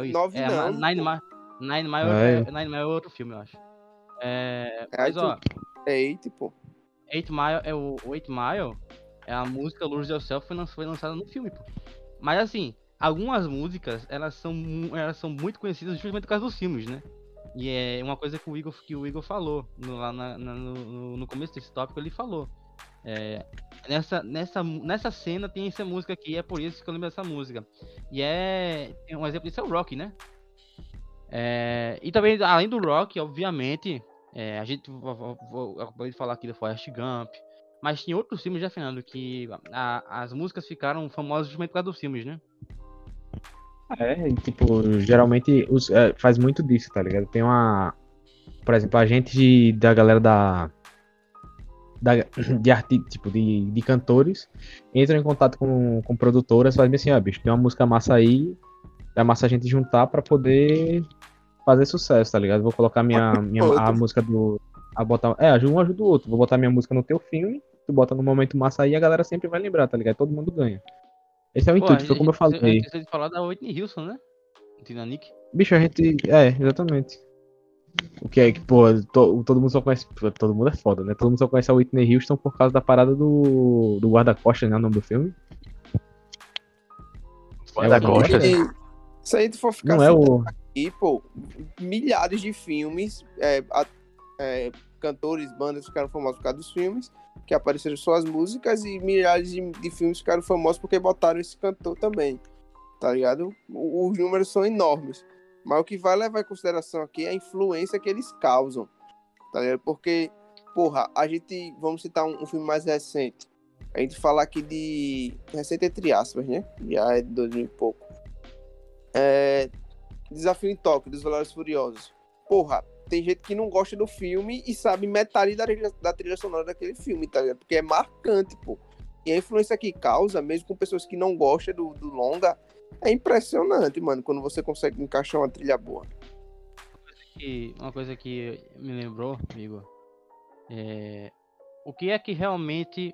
Nine Mile é outro filme, eu acho. Mas ó, é 8, pô. 8 Mile o 8 Mile é a música Lose Yourself, foi lançada no filme, pô. Mas assim, algumas músicas, elas são muito conhecidas justamente por causa dos filmes, né? E é uma coisa que o Igor falou lá no começo desse tópico, ele falou. Nessa cena tem essa música aqui, é por isso que eu lembro dessa música. E um exemplo disso é o Rock, né? E também, além do Rock, obviamente, a gente acabei de falar aqui do Forrest Gump, mas tem outros filmes já, Fernando, que as músicas ficaram famosas justamente por causa dos filmes, né? Tipo, geralmente faz muito disso, tá ligado? Tem por exemplo, a gente da galera de cantores entram em contato com produtoras, fazem assim, bicho, tem uma música massa aí, é massa a gente juntar pra poder fazer sucesso, tá ligado? Vou colocar a música do... um ajuda o outro. Vou botar minha música no teu filme, tu bota no momento massa aí, a galera sempre vai lembrar, tá ligado? Todo mundo ganha. Esse é o intuito, foi como eu falei. A gente precisa de falar da Whitney Houston, né? Titanic. Bicho, a gente... exatamente. O que é que, pô, todo mundo só conhece... Todo mundo é foda, né? Todo mundo só conhece a Whitney Houston por causa da parada do guarda-costas, né? O nome do filme. Guarda-costas? Se a gente for ficar não é o... aqui, pô, milhares de filmes, cantores, bandas ficaram famosos por causa dos filmes, que apareceram suas músicas, e milhares de filmes ficaram famosos porque botaram esse cantor também, tá ligado? Os números são enormes. Mas o que vai levar em consideração aqui é a influência que eles causam, tá ligado? Porque, porra, vamos citar um filme mais recente. A gente fala aqui de... recente entre aspas, né? Já é de 2000 e pouco. Desafio em Tóquio, dos Velozes e Furiosos. Porra, tem gente que não gosta do filme e sabe metade da trilha sonora daquele filme, tá ligado? Porque é marcante, pô. E a influência que causa, mesmo com pessoas que não gostam do longa, é impressionante, mano, quando você consegue encaixar uma trilha boa. Uma coisa que me lembrou, Igor, o que é que realmente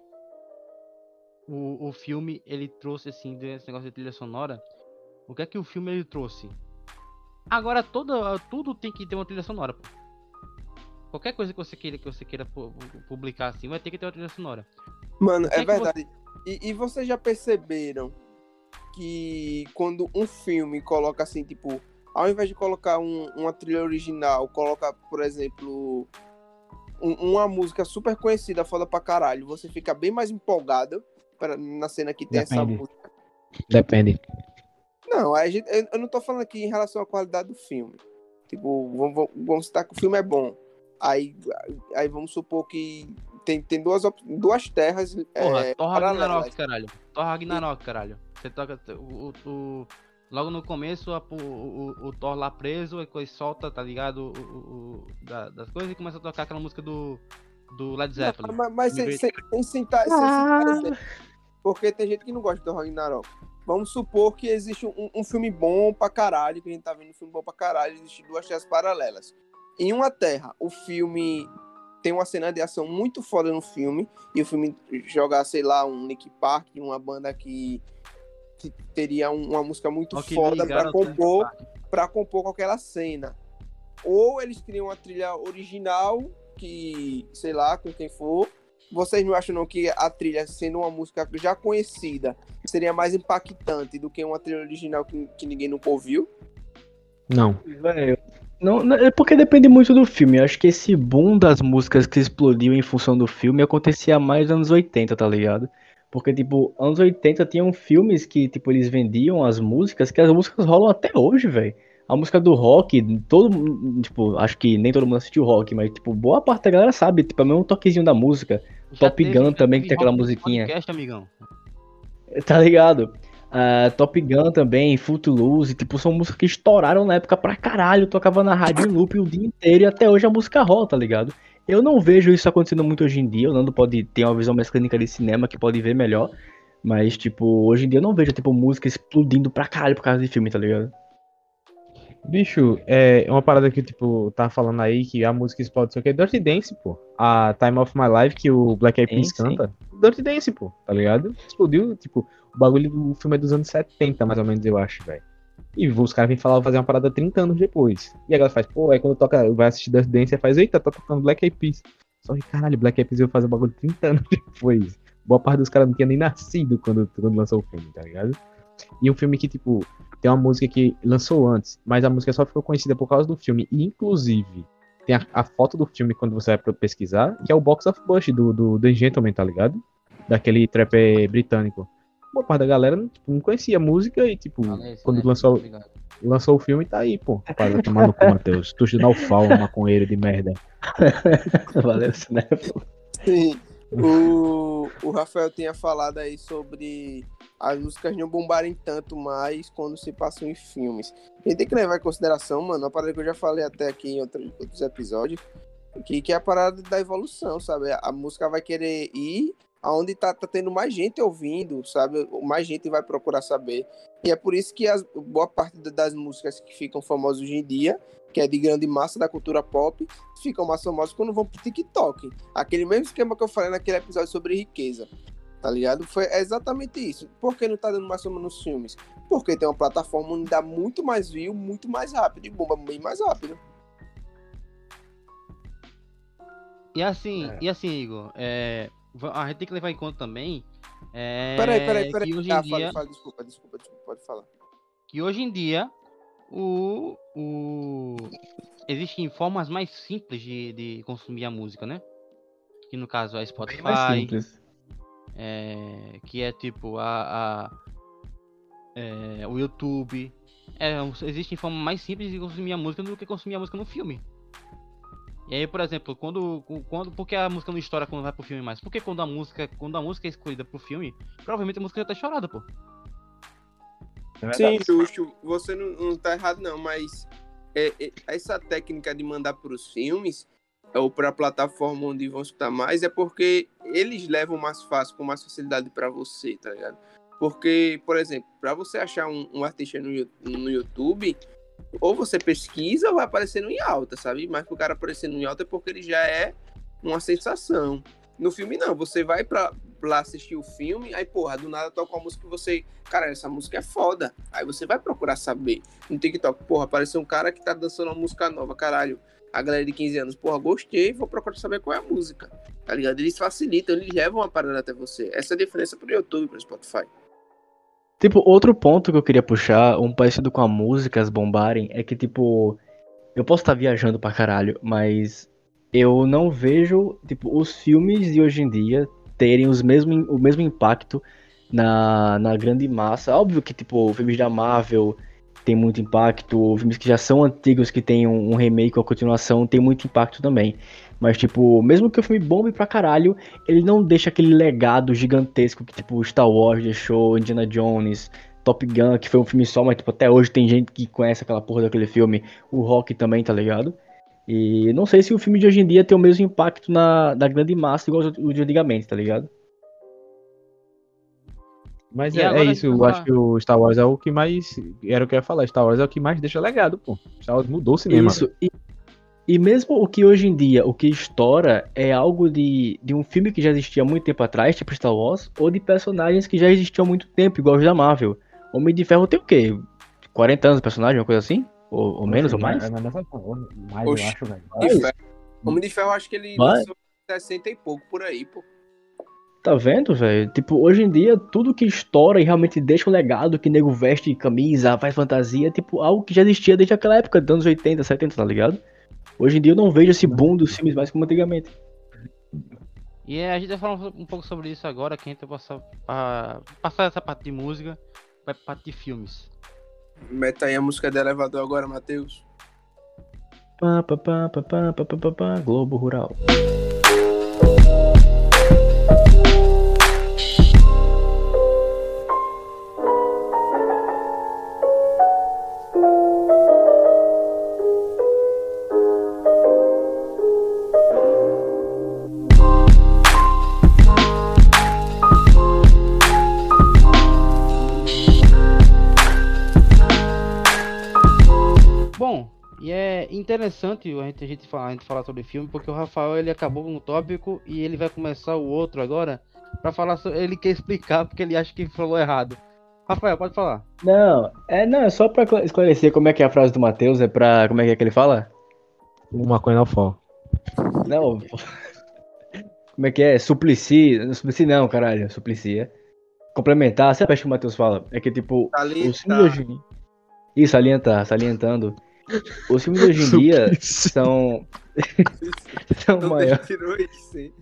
o filme ele trouxe, assim, desse negócio de trilha sonora? O que é que o filme ele trouxe? Agora tudo tem que ter uma trilha sonora, pô. Qualquer coisa que você queira publicar assim, vai ter que ter uma trilha sonora. Mano, é verdade. E vocês já perceberam que quando um filme coloca assim, tipo, ao invés de colocar uma trilha original, coloca, por exemplo, uma música super conhecida, foda pra caralho, você fica bem mais empolgado na cena que tem essa música? Depende. Não, eu não tô falando aqui em relação à qualidade do filme. Tipo, vamos citar que o filme é bom. Aí vamos supor que tem duas terras. Porra, Thor Ragnarok, caralho. Thor Ragnarok, caralho. Você toca logo no começo o Thor lá preso, e coisa solta, tá ligado? Das coisas, e começa a tocar aquela música do Led Zeppelin. Não, mas sem sentar porque tem gente que não gosta do Thor Ragnarok. Vamos supor que existe um filme bom pra caralho, que a gente tá vendo um filme bom pra caralho, existem duas terras paralelas. Em uma terra, o filme tem uma cena de ação muito foda no filme, e o filme joga, sei lá, um Linkin Park, uma banda que teria uma música muito foda pra compor com aquela cena. Ou eles criam uma trilha original, que, sei lá, com quem for. Vocês não acham não que a trilha, sendo uma música já conhecida, seria mais impactante do que uma trilha original que ninguém nunca ouviu? Não. Não, é porque depende muito do filme. Eu acho que esse boom das músicas que explodiu em função do filme acontecia mais nos anos 80, tá ligado? Porque, tipo, anos 80 tinham filmes que, tipo, eles vendiam as músicas, que as músicas rolam até hoje, velho. A música do rock, tipo, acho que nem todo mundo assistiu rock, mas, tipo, boa parte da galera sabe, tipo, é o mesmo toquezinho da música. Top Gun também, que tem aquela musiquinha. Podcast, amigão. Tá ligado? Top Gun também, Footloose, tipo, são músicas que estouraram na época pra caralho, tocava na rádio em loop o dia inteiro e até hoje a música rola, tá ligado? Eu não vejo isso acontecendo muito hoje em dia, o Nando pode ter uma visão mais clínica de cinema que pode ver melhor, mas, tipo, hoje em dia eu não vejo, tipo, música explodindo pra caralho por causa de filme, tá ligado? Bicho, é uma parada que, tipo, tá falando aí que a música explode, só que é Dirty Dance, pô. A Time of My Life, que o Black Eyed Peas canta, Dirty Dance, pô, tá ligado? Explodiu, tipo, o bagulho do filme é dos anos 70, mais ou menos, eu acho, velho. E os caras vêm fazer uma parada 30 anos depois. E a galera faz, pô, aí quando vai assistir Dirty Dance, você faz, eita, tá tocando Black Eyed Peas. Só que, caralho, Black Eyed Peas vai fazer um bagulho 30 anos depois. Boa parte dos caras não tinha nem nascido quando lançou o filme, tá ligado? E um filme que, tipo, tem uma música que lançou antes, mas a música só ficou conhecida por causa do filme. E, inclusive, tem a foto do filme quando você vai pesquisar, que é o Box of Bush do The Gentleman, tá ligado? Daquele trap britânico. Boa parte da galera não conhecia a música e, tipo, quando lançou o filme, tá aí, pô. Para tomar no cu, Matheus. Tu estudar o FAO, maconheiro de merda. Valeu, Cinéfilo. Sim. O Rafael tinha falado aí sobre as músicas não bombarem tanto mais quando se passam em filmes. A gente tem que levar em consideração, mano, uma parada que eu já falei até aqui em outros episódios, que é a parada da evolução, sabe? A música vai querer ir aonde tá tendo mais gente ouvindo, sabe? Mais gente vai procurar saber. E é por isso que boa parte das músicas que ficam famosas hoje em dia, que é de grande massa da cultura pop, ficam mais famosos quando vão pro TikTok. Aquele mesmo esquema que eu falei naquele episódio sobre riqueza, tá ligado? Foi exatamente isso. Por que não tá dando mais fama nos filmes? Porque tem uma plataforma onde dá muito mais view, muito mais rápido, e bomba bem mais rápido. E assim, Igor, a gente tem que levar em conta também. Peraí. Que hoje em dia, fala, desculpa, pode falar. Que hoje em dia existem formas mais simples de consumir a música, né? Que no caso é a Spotify, mais simples. Que é tipo o YouTube. Existem formas mais simples de consumir a música do que consumir a música no filme. E aí, por exemplo, por que a música não estoura quando vai pro filme mais? Porque quando a música é escolhida pro filme, provavelmente a música já tá estourada, pô. Sim, justo. Você não tá errado, não, mas essa técnica de mandar pros filmes ou pra plataforma onde vão escutar mais é porque eles levam mais fácil, com mais facilidade pra você, tá ligado? Porque, por exemplo, pra você achar um artista no YouTube, ou você pesquisa ou vai aparecendo em alta, sabe? Mas pro cara aparecendo em alta é porque ele já é uma sensação. No filme não, você vai pra lá assistir o filme, aí porra, do nada toca uma música que você... Cara, essa música é foda. Aí você vai procurar saber. No TikTok, porra, apareceu um cara que tá dançando uma música nova, caralho. A galera de 15 anos, porra, gostei, vou procurar saber qual é a música. Tá ligado? Eles facilitam, eles levam a parada até você. Essa é a diferença pro YouTube e pro Spotify. Tipo, outro ponto que eu queria puxar, um parecido com a música, as bombarem, é que, tipo, eu posso estar viajando pra caralho, mas eu não vejo, tipo, os filmes de hoje em dia terem o mesmo impacto na grande massa. Óbvio que, tipo, filmes da Marvel tem muito impacto, filmes que já são antigos, que tem um remake ou continuação, tem muito impacto também. Mas, tipo, mesmo que o filme bombe pra caralho, ele não deixa aquele legado gigantesco que, tipo, Star Wars deixou, Indiana Jones, Top Gun, que foi um filme só, mas, tipo, até hoje tem gente que conhece aquela porra daquele filme. O Rock também, tá ligado? E não sei se o filme de hoje em dia tem o mesmo impacto na grande massa igual o de antigamente, tá ligado? Mas é isso, eu acho que o Star Wars é o que mais... Era o que eu ia falar, Star Wars é o que mais deixa legado, pô. Star Wars mudou o cinema. Isso, e mesmo o que hoje em dia, o que estoura é algo de um filme que já existia há muito tempo atrás, tipo Star Wars, ou de personagens que já existiam há muito tempo, igual os da Marvel. Homem de Ferro tem o quê? 40 anos de personagem, uma coisa assim? Ou menos, ou mais? Mais, eu acho, velho. Homem de Ferro, acho que ele lançou 60 e pouco por aí, pô. Tá vendo, velho? Tipo, hoje em dia, tudo que estoura e realmente deixa um legado, que nego veste camisa, faz fantasia, é tipo algo que já existia desde aquela época, dos anos 80, 70, tá ligado? Hoje em dia eu não vejo esse boom dos filmes mais como antigamente. E a gente vai falar um pouco sobre isso agora, que a gente vai passar essa parte de música, vai pra parte de filmes. Meta aí a música do elevador agora, Matheus. Globo Rural. Bom, e é interessante a gente falar sobre filme, porque o Rafael ele acabou um tópico e ele vai começar o outro agora pra falar sobre, ele quer explicar porque ele acha que falou errado. Rafael, pode falar. Não, é só pra esclarecer como é que é a frase do Matheus, como é que ele fala? Uma coisa ao foco. Não, como é que é? Suplicy não, caralho, Suplicy é. Complementar, sabe o que o Matheus fala? É que tipo, os filmes hoje... Isso, salientando. Os filmes hoje em dia são maiores. Tirou isso, hein?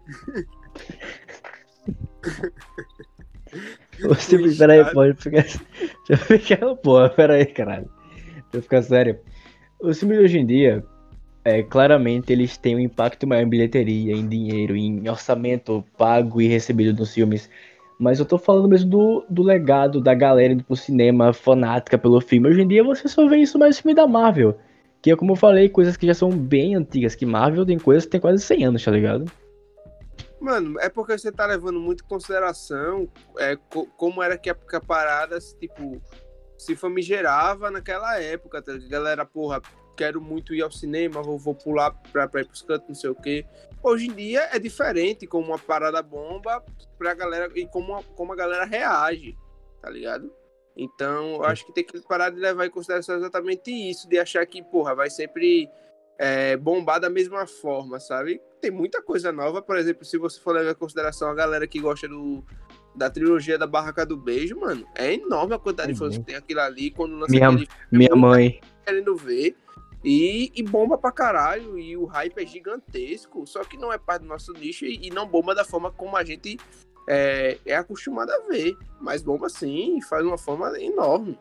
Os filmes, peraí, pode ficar. Deixa eu ficar, porra, peraí, caralho. Deixa eu ficar sério. Os filmes hoje em dia, claramente, eles têm um impacto maior em bilheteria, em dinheiro, em orçamento pago e recebido nos filmes. Mas eu tô falando mesmo do legado da galera indo pro cinema fanática pelo filme. Hoje em dia você só vê isso mais no filme da Marvel. Que é como eu falei, coisas que já são bem antigas. Que Marvel tem coisas que tem quase 100 anos, tá ligado? Mano, é porque você tá levando muito em consideração como era que a parada, tipo, se famigerava naquela época, tá? A galera, porra, quero muito ir ao cinema, vou pular pra ir pros cantos, não sei o quê. Hoje em dia é diferente, como uma parada bomba pra galera, e como a galera reage, tá ligado? Então, eu acho que tem que parar de levar em consideração exatamente isso, de achar que, porra, vai sempre bombar da mesma forma, sabe? Tem muita coisa nova, por exemplo, se você for levar em consideração a galera que gosta da trilogia da Barraca do Beijo, mano, é enorme a quantidade de fãs que tem aquilo ali, quando lança aquele filme, minha mãe querendo ver, e bomba pra caralho, e o hype é gigantesco, só que não é parte do nosso nicho e não bomba da forma como a gente é acostumado a ver, mas bomba sim, e faz uma forma enorme.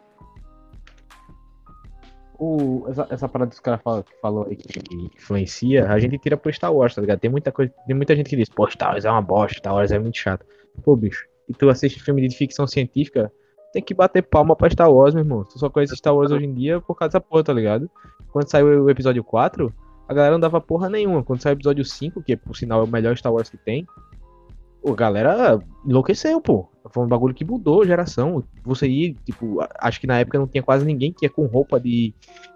Essa parada que os caras falou aí que influencia, a gente tira pro Star Wars, tá ligado? Tem muita gente que diz, pô, Star Wars é uma bosta, Star Wars é muito chato. Pô, bicho, e tu assiste filme de ficção científica, tem que bater palma pra Star Wars, meu irmão. Tu só conhece Star Wars hoje em dia por causa dessa porra, tá ligado? Quando saiu o episódio 4, a galera não dava porra nenhuma. Quando saiu o episódio 5, que por sinal é o melhor Star Wars que tem, a galera enlouqueceu, pô. Foi um bagulho que mudou a geração. Você ia, tipo, acho que na época não tinha quase ninguém que ia com roupa de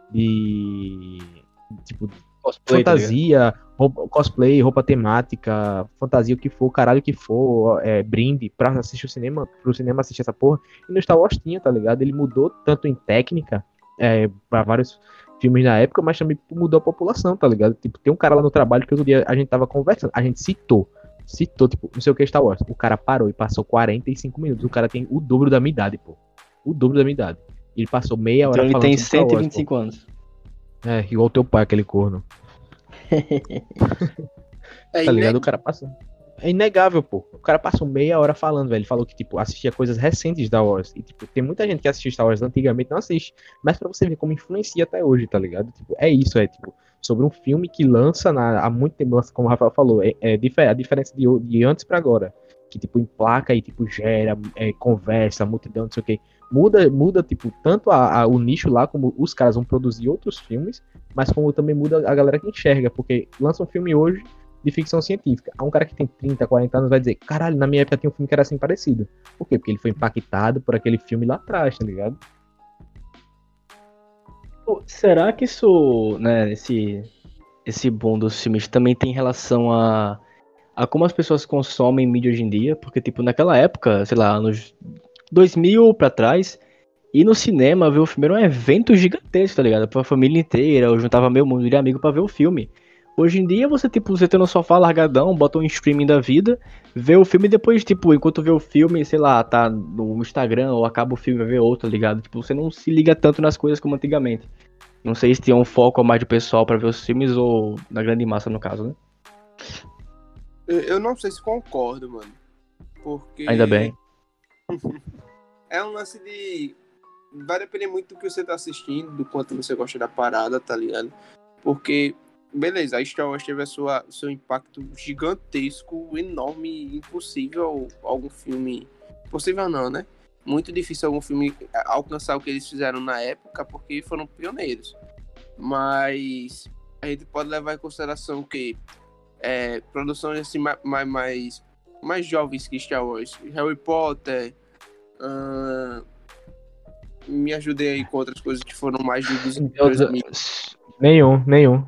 tipo, cosplay, fantasia, cosplay, roupa temática, fantasia, o que for, caralho, o que for, brinde pra assistir pro cinema assistir essa porra. E no Star Wars tinha, tá ligado? Ele mudou tanto em técnica, pra vários filmes na época, mas também mudou a população, tá ligado? Tipo, tem um cara lá no trabalho que outro dia a gente tava conversando, a gente citou, tipo, não sei o que Star Wars. O cara parou e passou 45 minutos. O cara tem o dobro da minha idade, pô. O dobro da minha idade. Ele passou meia hora então falando. Ele tem 125 anos. Igual teu pai, aquele corno. Tá ligado? O cara passa. É inegável, pô. O cara passou meia hora falando, velho. Ele falou que, tipo, assistia coisas recentes de Star Wars. E, tipo, tem muita gente que assistiu Star Wars antigamente e não assiste. Mas pra você ver como influencia até hoje, tá ligado? Tipo, é isso, tipo, sobre um filme que lança há muito tempo, como o Rafael falou, a diferença de antes pra agora. Que, tipo, emplaca e, tipo, gera, conversa, multidão, não sei o que. Muda, tipo, tanto o nicho lá, como os caras vão produzir outros filmes, mas como também muda a galera que enxerga. Porque lança um filme hoje de ficção científica. Um cara que tem 30, 40 anos vai dizer, caralho, na minha época tinha um filme que era assim parecido. Por quê? Porque ele foi impactado por aquele filme lá atrás, tá ligado? Pô, será que isso, né, esse boom dos filmes também tem relação a como as pessoas consomem mídia hoje em dia? Porque, tipo, naquela época, sei lá, anos 2000 pra trás, ir no cinema ver o filme era um evento gigantesco, tá ligado? Pra família inteira, eu juntava meu mundo de amigo pra ver o filme. Hoje em dia, você tá no sofá largadão, bota um streaming da vida, vê o filme e depois, tipo, enquanto vê o filme, sei lá, tá no Instagram ou acaba o filme vai ver outro, tá ligado? Tipo, você não se liga tanto nas coisas como antigamente. Não sei se tem um foco a mais de pessoal pra ver os filmes ou na grande massa, no caso, né? Eu não sei se concordo, mano. Porque... Ainda bem. É um lance de... Vai depender muito do que você tá assistindo, do quanto você gosta da parada, tá ligado? Porque... Beleza, a Star Wars teve seu impacto gigantesco, enorme, impossível algum filme... Possível não, né? Muito difícil algum filme alcançar o que eles fizeram na época, porque foram pioneiros. Mas a gente pode levar em consideração que produções assim, mais jovens que Star Wars, Harry Potter, me ajudei aí com outras coisas que foram mais de 2000. Nenhum.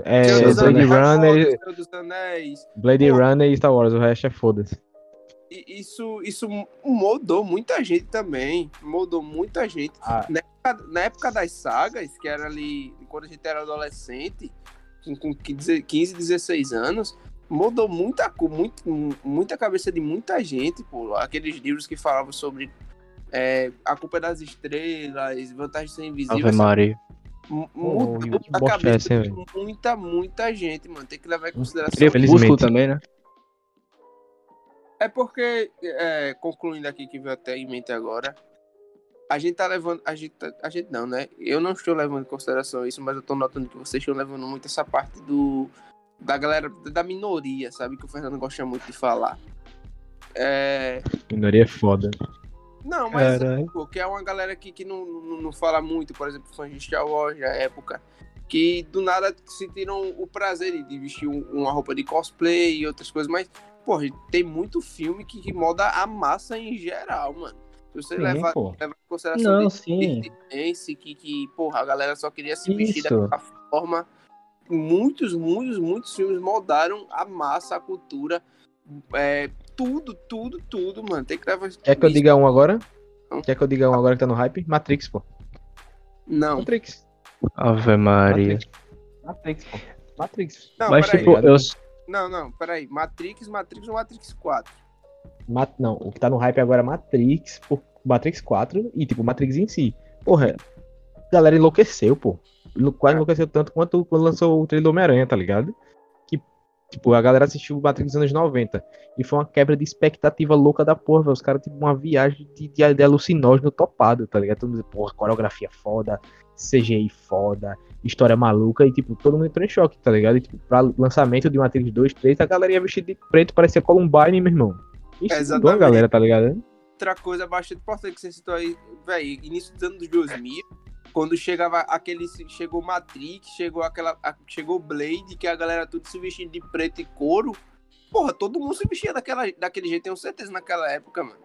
Blade Runner e Star Wars, o resto é foda-se. Isso moldou muita gente também. Moldou muita gente. Na época das sagas, que era ali, quando a gente era adolescente, com 15, 16 anos, mudou muita cabeça de muita gente, pô. Aqueles livros que falavam sobre A Culpa é das Estrelas, Vantagem de Ser Invisível. Ave Maria. Mudou a cabeça de muita gente, mano. Tem que levar em consideração. Felizmente também, né? É porque, concluindo aqui que veio até em mente agora, a gente tá levando. A gente não, né? Eu não estou levando em consideração isso, mas eu tô notando que vocês estão levando muito essa parte da galera, da minoria, sabe? Que o Fernando gosta muito de falar. Minoria é foda. Não, mas porque é uma galera que não fala muito, por exemplo, fãs de Star Wars da época, que do nada sentiram o prazer de vestir uma roupa de cosplay e outras coisas, mas, porra, tem muito filme que molda a massa em geral, mano. Se você levar em consideração que, porra, a galera só queria se vestir daquela forma. Muitos filmes moldaram a massa, a cultura, tudo, mano. Tem que levar. Quer que eu diga um agora? Quer que eu diga um agora que tá no hype? Matrix, pô. Não. Matrix. Ave Maria. Matrix, pô. Matrix. Não, Mas, peraí. tipo, eu... Não, peraí. Matrix ou Matrix 4? Não, o que tá no hype agora é Matrix, pô. Matrix 4 e, tipo, Matrix em si. Porra, a galera enlouqueceu, pô. Quase enlouqueceu tanto quanto quando lançou o trailer do Homem-Aranha, tá ligado? Que, tipo, a galera assistiu o Matrix nos anos 90 e foi uma quebra de expectativa louca da porra, velho. Os caras, tipo, uma viagem de alucinógeno topado, tá ligado? Todo mundo, porra, coreografia foda, CGI foda, história maluca e, tipo, todo mundo entrou em choque, tá ligado? E, tipo, pra lançamento de Matrix 2, 3, a galera ia vestida de preto, parecia Columbine, meu irmão. Isso mudou a galera, tá ligado? Outra coisa bastante importante que você citou aí, velho, início dos anos 2000, quando chegou Matrix, chegou Blade, que a galera tudo se vestindo de preto e couro. Porra, todo mundo se vestia daquele jeito, tenho certeza, naquela época, mano.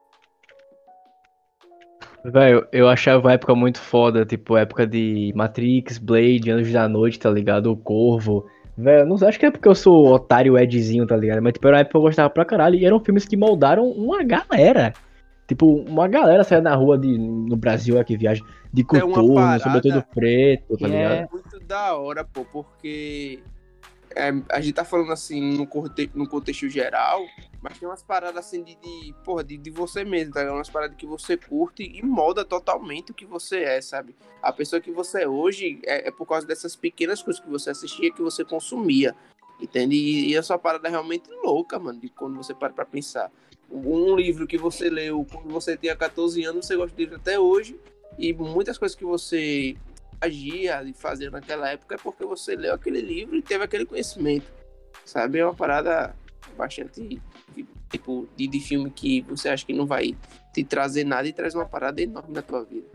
Velho, eu achava a época muito foda, tipo, época de Matrix, Blade, Anjos da Noite, tá ligado? O Corvo. Velho, não sei, acho que é porque eu sou otário Edzinho, tá ligado? Mas, tipo, era uma época que eu gostava pra caralho. E eram filmes que moldaram uma galera. Tipo, uma galera saia na rua no Brasil aqui, viagem de coturno, sobretudo preto, tá ligado? É muito da hora, pô, porque a gente tá falando assim no contexto geral, mas tem umas paradas assim de você mesmo, tá ligado? Umas paradas que você curte e molda totalmente o que você é, sabe? A pessoa que você é hoje é por causa dessas pequenas coisas que você assistia, que você consumia, entende? E essa parada é realmente louca, mano, de quando você para pra pensar. Um livro que você leu quando você tinha 14 anos, você gosta de livro até hoje, e muitas coisas que você agia e fazia naquela época é porque você leu aquele livro e teve aquele conhecimento, sabe? É uma parada bastante tipo de filme que você acha que não vai te trazer nada e traz uma parada enorme na tua vida.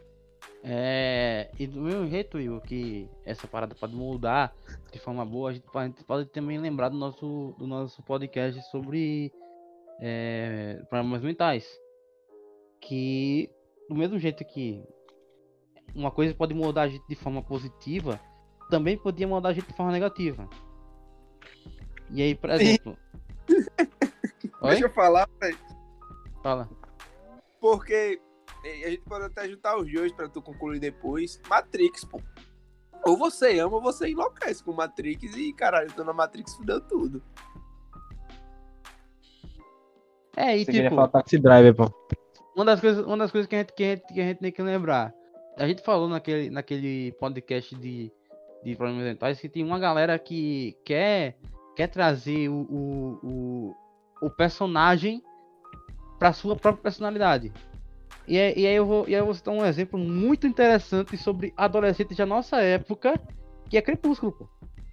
E do mesmo jeito, Igor, que essa parada pode mudar de forma boa, a gente pode também lembrar do nosso podcast sobre problemas mentais. Que do mesmo jeito que uma coisa pode mudar a gente de forma positiva, também podia mudar a gente de forma negativa. E aí, por exemplo... Deixa eu falar, velho. Fala. Porque a gente pode até juntar os dois pra tu concluir depois. Matrix, pô. Ou você ama ou você enlouquece com Matrix e, caralho, eu tô na Matrix, fudeu tudo. E você queria falar Taxi Driver, pô. Uma das coisas que a gente tem que lembrar. A gente falou naquele podcast de problemas mentais que tem uma galera que quer trazer o personagem pra sua própria personalidade. E aí eu vou citar um exemplo muito interessante sobre adolescentes da nossa época, que é Crepúsculo, pô.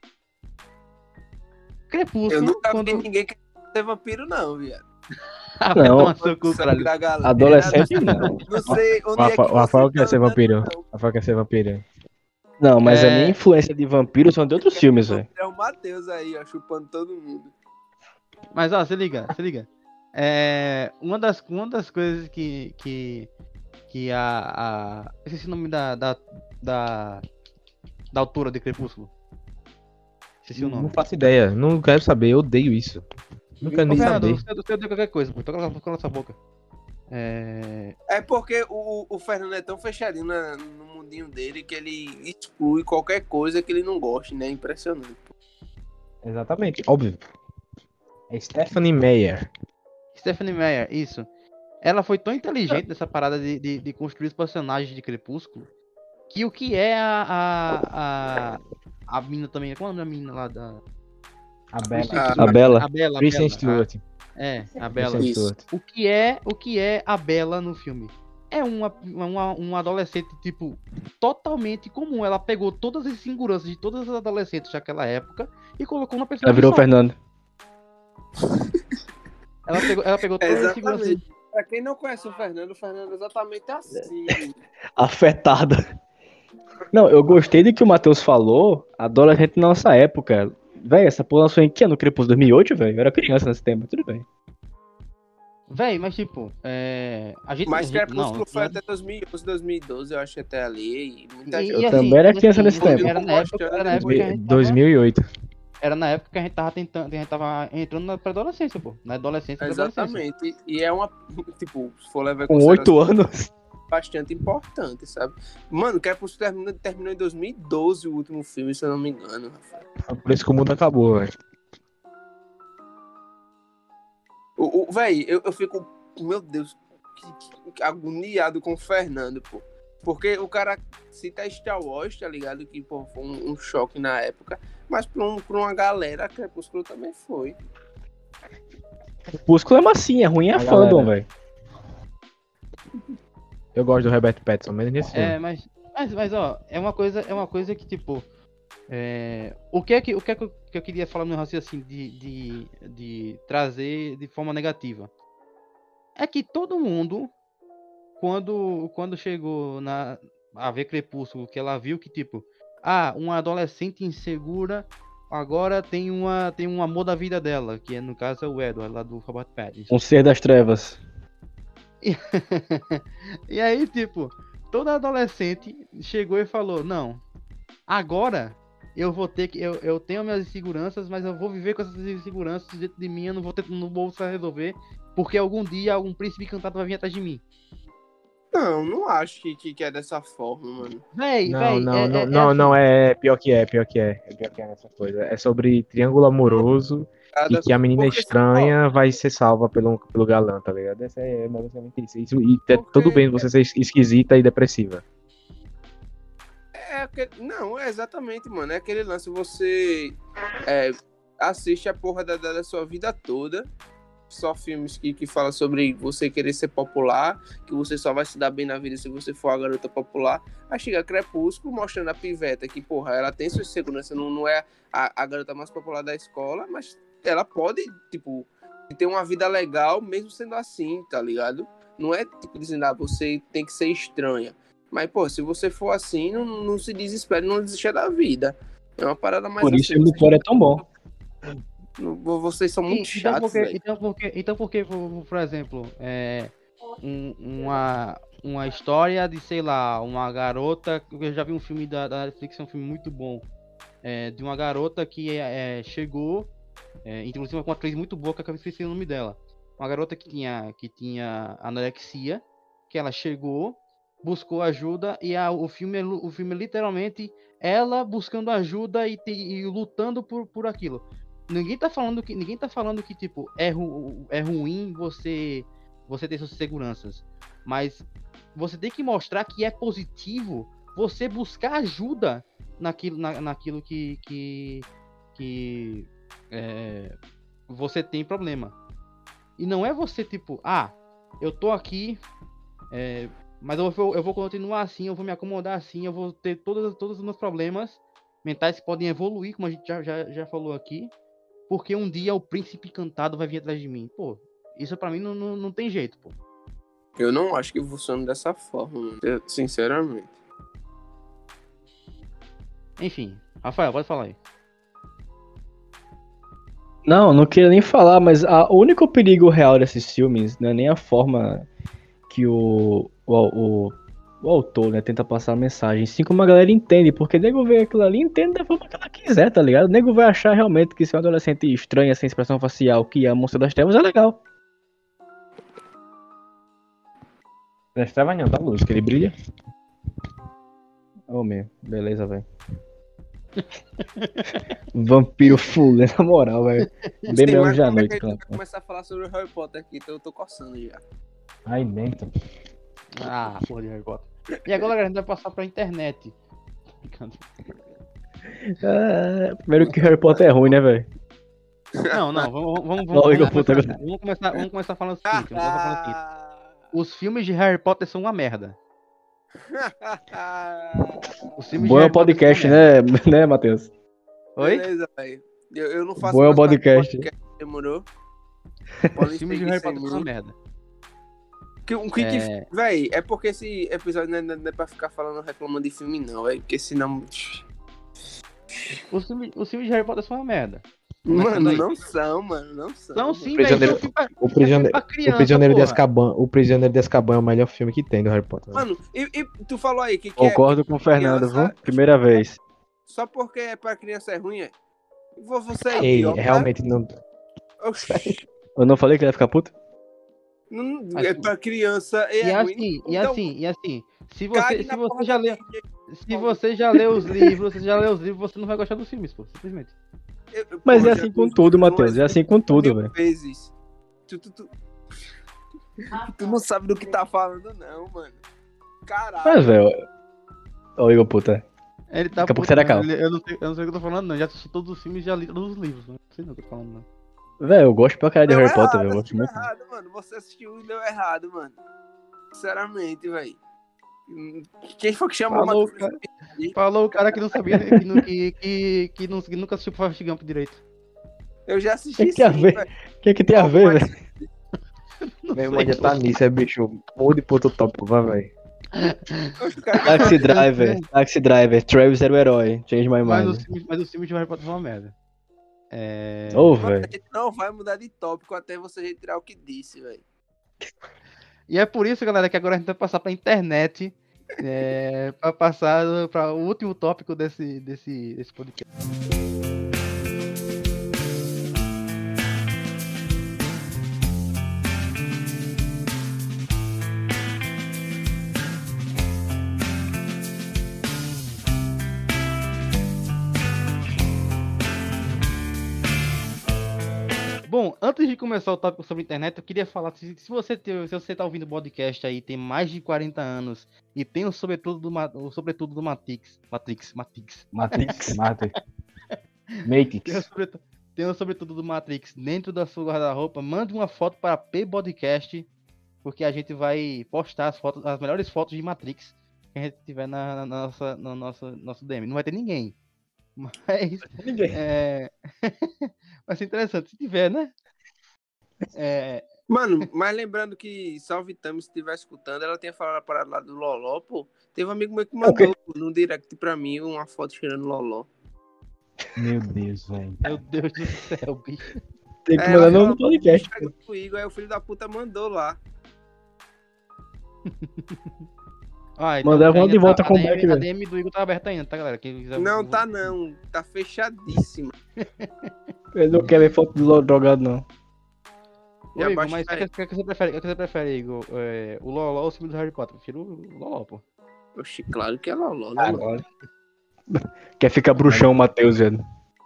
Crepúsculo. Eu nunca vi ninguém querer ser vampiro, não, viado. Não, adolescente não. Não sei onde é que o Rafael quer ser vampiro. Rafael quer ser vampiro. Não, mas a minha influência de vampiro são de outros filmes, velho. É o Matheus aí, ó, chupando todo mundo. Mas, ó, se liga. Uma das coisas que esqueci o nome da autora de Crepúsculo. Esqueci o nome. Não faço ideia, não quero saber, eu odeio isso. Não quero nem saber. Você odeia qualquer coisa, pô. Toca na sua boca. É porque o Fernando é tão fechadinho no mundinho dele que ele exclui qualquer coisa que ele não goste, né? Impressionante. Exatamente, óbvio. É Stephenie Meyer, isso. Ela foi tão inteligente nessa parada de construir os personagens de Crepúsculo que o que é a mina também. Qual é o nome da mina lá da... A Bella. Kristen Stewart. A Bella. O que é a Bella no filme? É uma adolescente, tipo, totalmente comum. Ela pegou todas as inseguranças de todas as adolescentes daquela época e colocou na pessoa. Ela virou o Fernando. Ela pegou todas as inseguranças. Pra quem não conhece o Fernando é exatamente assim. Afetada. Não, eu gostei do que o Matheus falou. Adolescente na nossa época. Véi, essa porra lançou em que ano? Crepúsculo 2008, velho? Eu era criança nesse tempo, tudo bem. Véi, mas tipo, a gente... Mas Crepúsculo não, foi até 2011, 2012, eu acho que até ali. E muita gente... Eu também era criança nesse tempo. Era na época que a gente tava... 2008. Era na época que a gente tava tentando, a gente tava entrando na pré-adolescência, pô. Na adolescência, exatamente. E é uma, tipo, se for levar em com 8 anos, bastante importante, sabe? Mano, Crepúsculo terminou em 2012 o último filme, se eu não me engano, Rafael. Por isso que o mundo acabou, velho. Véi, eu fico, meu Deus, que agoniado com o Fernando, pô. Porque o cara cita Star Wars, tá ligado? Que, pô, foi um choque na época. Mas pra uma galera, Crepúsculo também foi. Crepúsculo é massinha, ruim é fandom, velho. Eu gosto do Robert Pattinson, mesmo nesse filme. Mas ó, é uma coisa que, tipo... O que é que eu queria falar no raciocínio de trazer de forma negativa? É que todo mundo, quando chegou a ver Crepúsculo, que ela viu que, tipo, uma adolescente insegura agora tem um amor da vida dela, que no caso é o Edward, lá do Robert Pattinson. Um ser das trevas. E aí, tipo, toda adolescente chegou e falou, não, agora eu vou ter que, eu tenho minhas inseguranças, mas eu vou viver com essas inseguranças dentro de mim, eu não vou resolver, porque algum dia algum príncipe encantado vai vir atrás de mim. Não acho que é dessa forma, mano. Não, é pior que é essa coisa. É sobre triângulo amoroso e que a menina estranha vai ser salva pelo galã, tá ligado? Essa é basicamente isso. E tudo bem você ser esquisita e depressiva. Não, é exatamente, mano. É aquele lance, você assiste a porra da sua vida toda. Só filmes que falam sobre você querer ser popular, que você só vai se dar bem na vida se você for a garota popular. Aí chega Crepúsculo mostrando a piveta que, porra, ela tem sua segurança, não é a garota mais popular da escola, mas ela pode, tipo, ter uma vida legal mesmo sendo assim, tá ligado? Não é, tipo, dizendo, você tem que ser estranha. Mas, pô, se você for assim, não se desespere, não desista da vida. É uma parada mais por isso o Vitória é tão bom. Vocês são muito chatos, então porque, por exemplo, uma história de, sei lá, uma garota, eu já vi um filme da Netflix, é um filme muito bom, de uma garota que chegou, inclusive com uma atriz muito boa, que eu esqueci o nome dela, uma garota que tinha anorexia, que ela chegou, buscou ajuda, e o filme é literalmente ela buscando ajuda e lutando por aquilo. Ninguém tá falando que tipo, é ruim você ter suas seguranças. Mas você tem que mostrar que é positivo você buscar ajuda naquilo que você tem problema. E não é você, tipo, eu tô aqui, mas eu vou continuar assim, eu vou me acomodar assim, eu vou ter todos os meus problemas mentais que podem evoluir, como a gente já falou aqui. Porque um dia o príncipe encantado vai vir atrás de mim. Pô, isso pra mim não tem jeito, pô. Eu não acho que funciona dessa forma, sinceramente. Enfim, Rafael, pode falar aí. Não queria nem falar, mas o único perigo real desses filmes não é nem a forma que o autor, né, tenta passar a mensagem, sim como a galera entende, porque o nego vê aquilo ali e entende da forma que ela quiser, tá ligado? O nego vai achar realmente que ser um adolescente estranho, sem expressão facial, que ama o Monstro das Trevas, é legal. Das Trevas não, tá luz, que ele brilha. Meu, beleza, velho. Vampiro full, na moral, velho. Bem mesmo já à noite, claro. Vou começar a falar sobre o Harry Potter aqui, então eu tô coçando já. Ai, dentro. Porra de Harry Potter. E agora a gente vai passar pra internet. Primeiro que Harry Potter é ruim, né, velho? Não, vamos começar falando o seguinte. Os filmes de Harry Potter são uma merda. Bom é o podcast, né, Matheus? Oi? Beleza, velho. Eu não faço bom é o podcast. Demorou? Os filmes de Harry Potter são uma merda. Véi, é porque esse episódio não é pra ficar reclamando de filme, não, véi. Porque senão. Os filmes de Harry Potter são uma merda. Mano, não são, mano. Não são. Não, sim, velho. O Prisioneiro de Azkaban. O Prisioneiro de Azkaban é o melhor filme que tem do Harry Potter. Mano, e tu falou aí que Concordo com o Fernando, viu? Primeira vez. Só porque é pra criança é ruim, é? Você é Ei, realmente não... Eu não falei que ele ia ficar puto? Não, é pra criança e é ruim. E assim, se você já leu os livros, você não vai gostar dos filmes, pô, simplesmente. Mas é assim com tudo, Matheus. É assim com tudo, velho. Tu não sabe do que tá falando, não, mano. Caralho. Mas, velho. Ô, Igor, puta. Ele tá puto, eu não sei o que eu tô falando, não. Já assisti todos os filmes e já li todos os livros. Não sei o que eu tô falando, não. Velho, eu gosto pra caralho de Harry Potter, velho. Eu gosto muito. Errado, mano. Você assistiu e deu errado, mano. Sinceramente, velho. Quem foi que chamou Falou o cara que não sabia, que nunca assistiu Forrest Gump direito. Eu já assisti sim, velho. O que tem a ver, velho? Meu irmão já tá nisso, bicho. Mude pro outro tópico, vai, velho. Taxi Driver, Travis era o herói. Change my mind. Mas os filmes de Harry Potter são uma merda. Velho. A gente não vai mudar de tópico até você retirar o que disse, velho. E é por isso, galera, que agora a gente vai passar pra internet. Pra passar para o último tópico desse podcast. Bom, antes de começar o tópico sobre a internet, eu queria falar, se você tá ouvindo o podcast aí, tem mais de 40 anos e tem o sobretudo do Matrix. Tem o sobretudo do Matrix dentro da sua guarda-roupa, mande uma foto para P-Podcast, porque a gente vai postar as melhores fotos de Matrix que a gente tiver no nosso DM. Não vai ter ninguém. Mas vai ser interessante se tiver, né? Mano, mas lembrando que Salve Tami, se estiver escutando, ela tinha falado a parada lá do Loló, pô. Teve um amigo meu que mandou no direct pra mim uma foto cheirando Loló. Meu Deus, velho. Meu Deus do céu, bicho. Tem que mandar no podcast. Aí o filho da puta mandou lá. Então mandava de volta com o back, a DM do Igor tá aberta ainda, tá, galera? Não, tá não. Tá fechadíssima. Eu não quero ver foto do drogado, não. Ô, Igor, mas o que você prefere, Igor? O Loló ou o filme do Harry Potter? Eu prefiro o Loló, pô. Oxi, claro que é Loló, né? Agora. Quer ficar bruxão, Matheus, velho.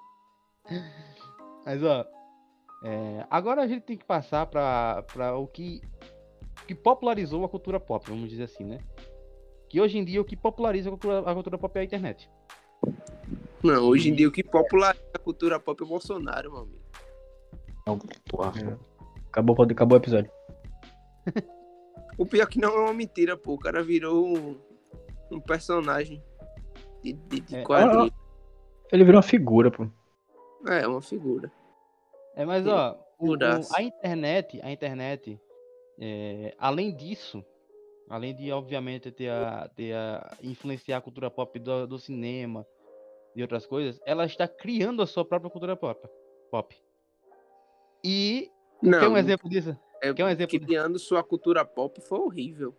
Mas, ó... agora a gente tem que passar pra o que popularizou a cultura pop, vamos dizer assim, né? Que hoje em dia o que populariza a cultura pop é a internet. Não, hoje em dia o que populariza a cultura pop é o Bolsonaro, meu amigo. Acabou o episódio. O pior que não é uma mentira, pô. O cara virou um personagem de quadrinho. Ele virou uma figura, pô. É uma figura. Mas ó, a internet, além disso, além de, obviamente, influenciar a cultura pop do cinema e outras coisas, ela está criando a sua própria cultura pop. E quer um exemplo disso? Criando sua cultura pop foi horrível.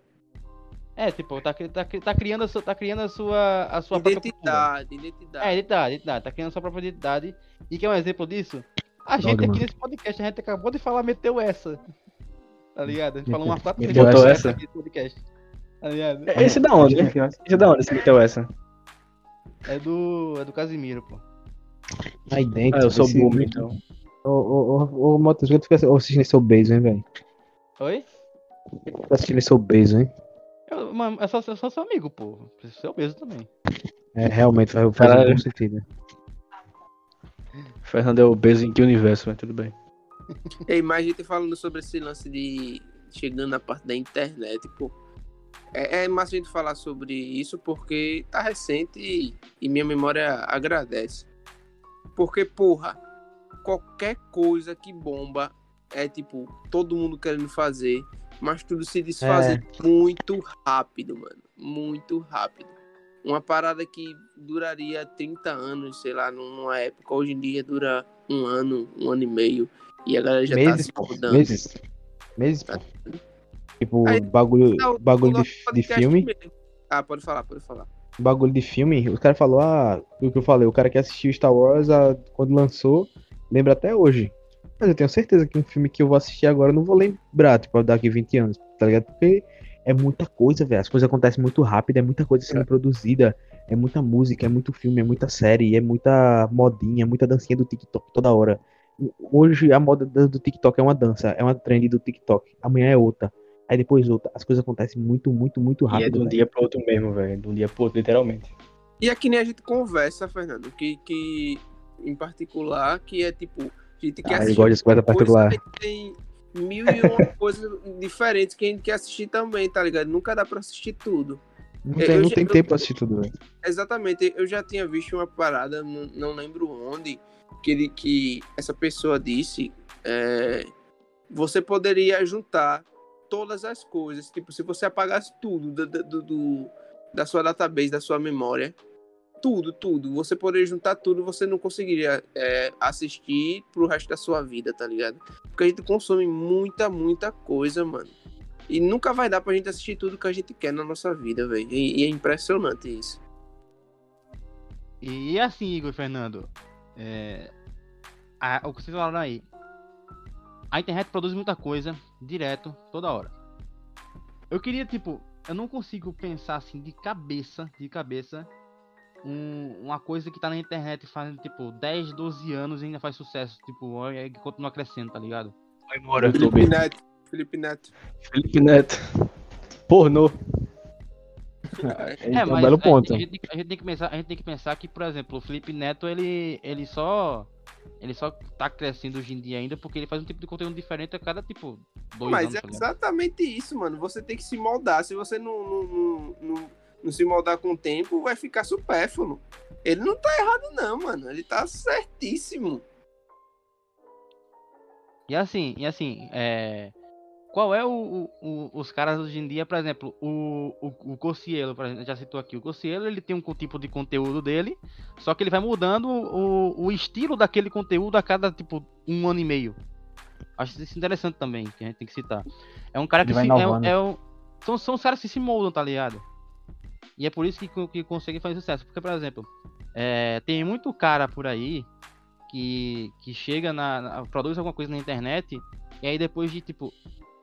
Tá criando a sua identidade. Identidade. Tá criando a sua própria identidade. E quer um exemplo disso? A gente aqui nesse podcast, a gente acabou de falar, meteu essa. Tá ligado? A gente falou uma frase meteu essa aqui no podcast. Tá ligado? Esse da onde? Esse da onde você meteu essa? É do Casimiro, pô. Aí dentro. Eu sou boomer, então. Ô, Matheus, eu fico assistindo esse obeso, hein, velho? Oi? Eu fico assistindo esse obeso, hein? Eu sou seu amigo, pô. Preciso ser obeso também. Realmente faz um bom sentido. Fernando é obeso em que universo, mas tudo bem. Ei, mas a gente falando sobre esse lance de chegando na parte da internet, pô. É massa a gente falar sobre isso porque tá recente e minha memória agradece. Porque, porra, qualquer coisa que bomba é tipo, todo mundo querendo fazer, mas tudo se desfazer muito rápido, mano. Muito rápido. uma parada que duraria 30 anos, sei lá, numa época, hoje em dia dura um ano e meio, e a galera já meses, tá se mudando. Meses, pô. Tá. Tipo, Aí, bagulho de filme. Mesmo. Ah, pode falar. Bagulho de filme, os caras falaram, o que eu falei, o cara que assistiu Star Wars quando lançou, lembra até hoje. Mas eu tenho certeza que um filme que eu vou assistir agora eu não vou lembrar, tipo, daqui 20 anos, tá ligado? Porque é muita coisa, velho. As coisas acontecem muito rápido, é muita coisa sendo produzida, é muita música, é muito filme, é muita série, é muita modinha, muita dancinha do TikTok toda hora. Hoje a moda do TikTok é uma dança, é uma trend do TikTok. Amanhã é outra. Aí depois outra. As coisas acontecem muito, muito, muito rápido. E é de um dia pro outro mesmo, velho. De um dia pro outro, literalmente. E é que nem a gente conversa, Fernando, que em particular, que é tipo, a gente quer assistir. Eu gosto de coisa particular. Tem 1001 coisas diferentes que a gente quer assistir também, tá ligado? Nunca dá pra assistir tudo. Não tem tempo pra assistir tudo, velho. Exatamente, eu já tinha visto uma parada, não lembro onde, que essa pessoa disse, você poderia juntar todas as coisas, tipo, se você apagasse tudo da sua database, da sua memória, tudo, você poderia juntar tudo, você não conseguiria assistir pro resto da sua vida, tá ligado? Porque a gente consome muita coisa, mano. E nunca vai dar pra gente assistir tudo que a gente quer na nossa vida, velho. E é impressionante isso. E assim, Igor e Fernando, o que vocês falaram aí, a internet produz muita coisa, direto, toda hora. Eu queria, tipo, eu não consigo pensar assim de cabeça, uma coisa que tá na internet fazendo, tipo, 10, 12 anos e ainda faz sucesso, tipo, que continua crescendo, tá ligado? Vai embora, Felipe Neto. Pornô. Mas um belo ponto. A gente tem que pensar que, por exemplo, o Felipe Neto, ele só tá crescendo hoje em dia ainda porque ele faz um tipo de conteúdo diferente a cada, tipo, 2 anos. Mas é exatamente isso, mano. Você tem que se moldar. Se você não se moldar com o tempo, vai ficar supérfluo. Ele não tá errado não, mano. Ele tá certíssimo. E assim, qual é os caras hoje em dia, por exemplo, o Cocielo, por exemplo, já citou aqui, o Cocielo, ele tem um tipo de conteúdo dele, só que ele vai mudando o estilo daquele conteúdo a cada, tipo, 1 ano e meio. Acho isso interessante também, que a gente tem que citar. É um cara que são os caras que se moldam, tá ligado? E é por isso que conseguem fazer sucesso, porque, por exemplo, tem muito cara por aí que chega produz alguma coisa na internet, e aí depois de, tipo,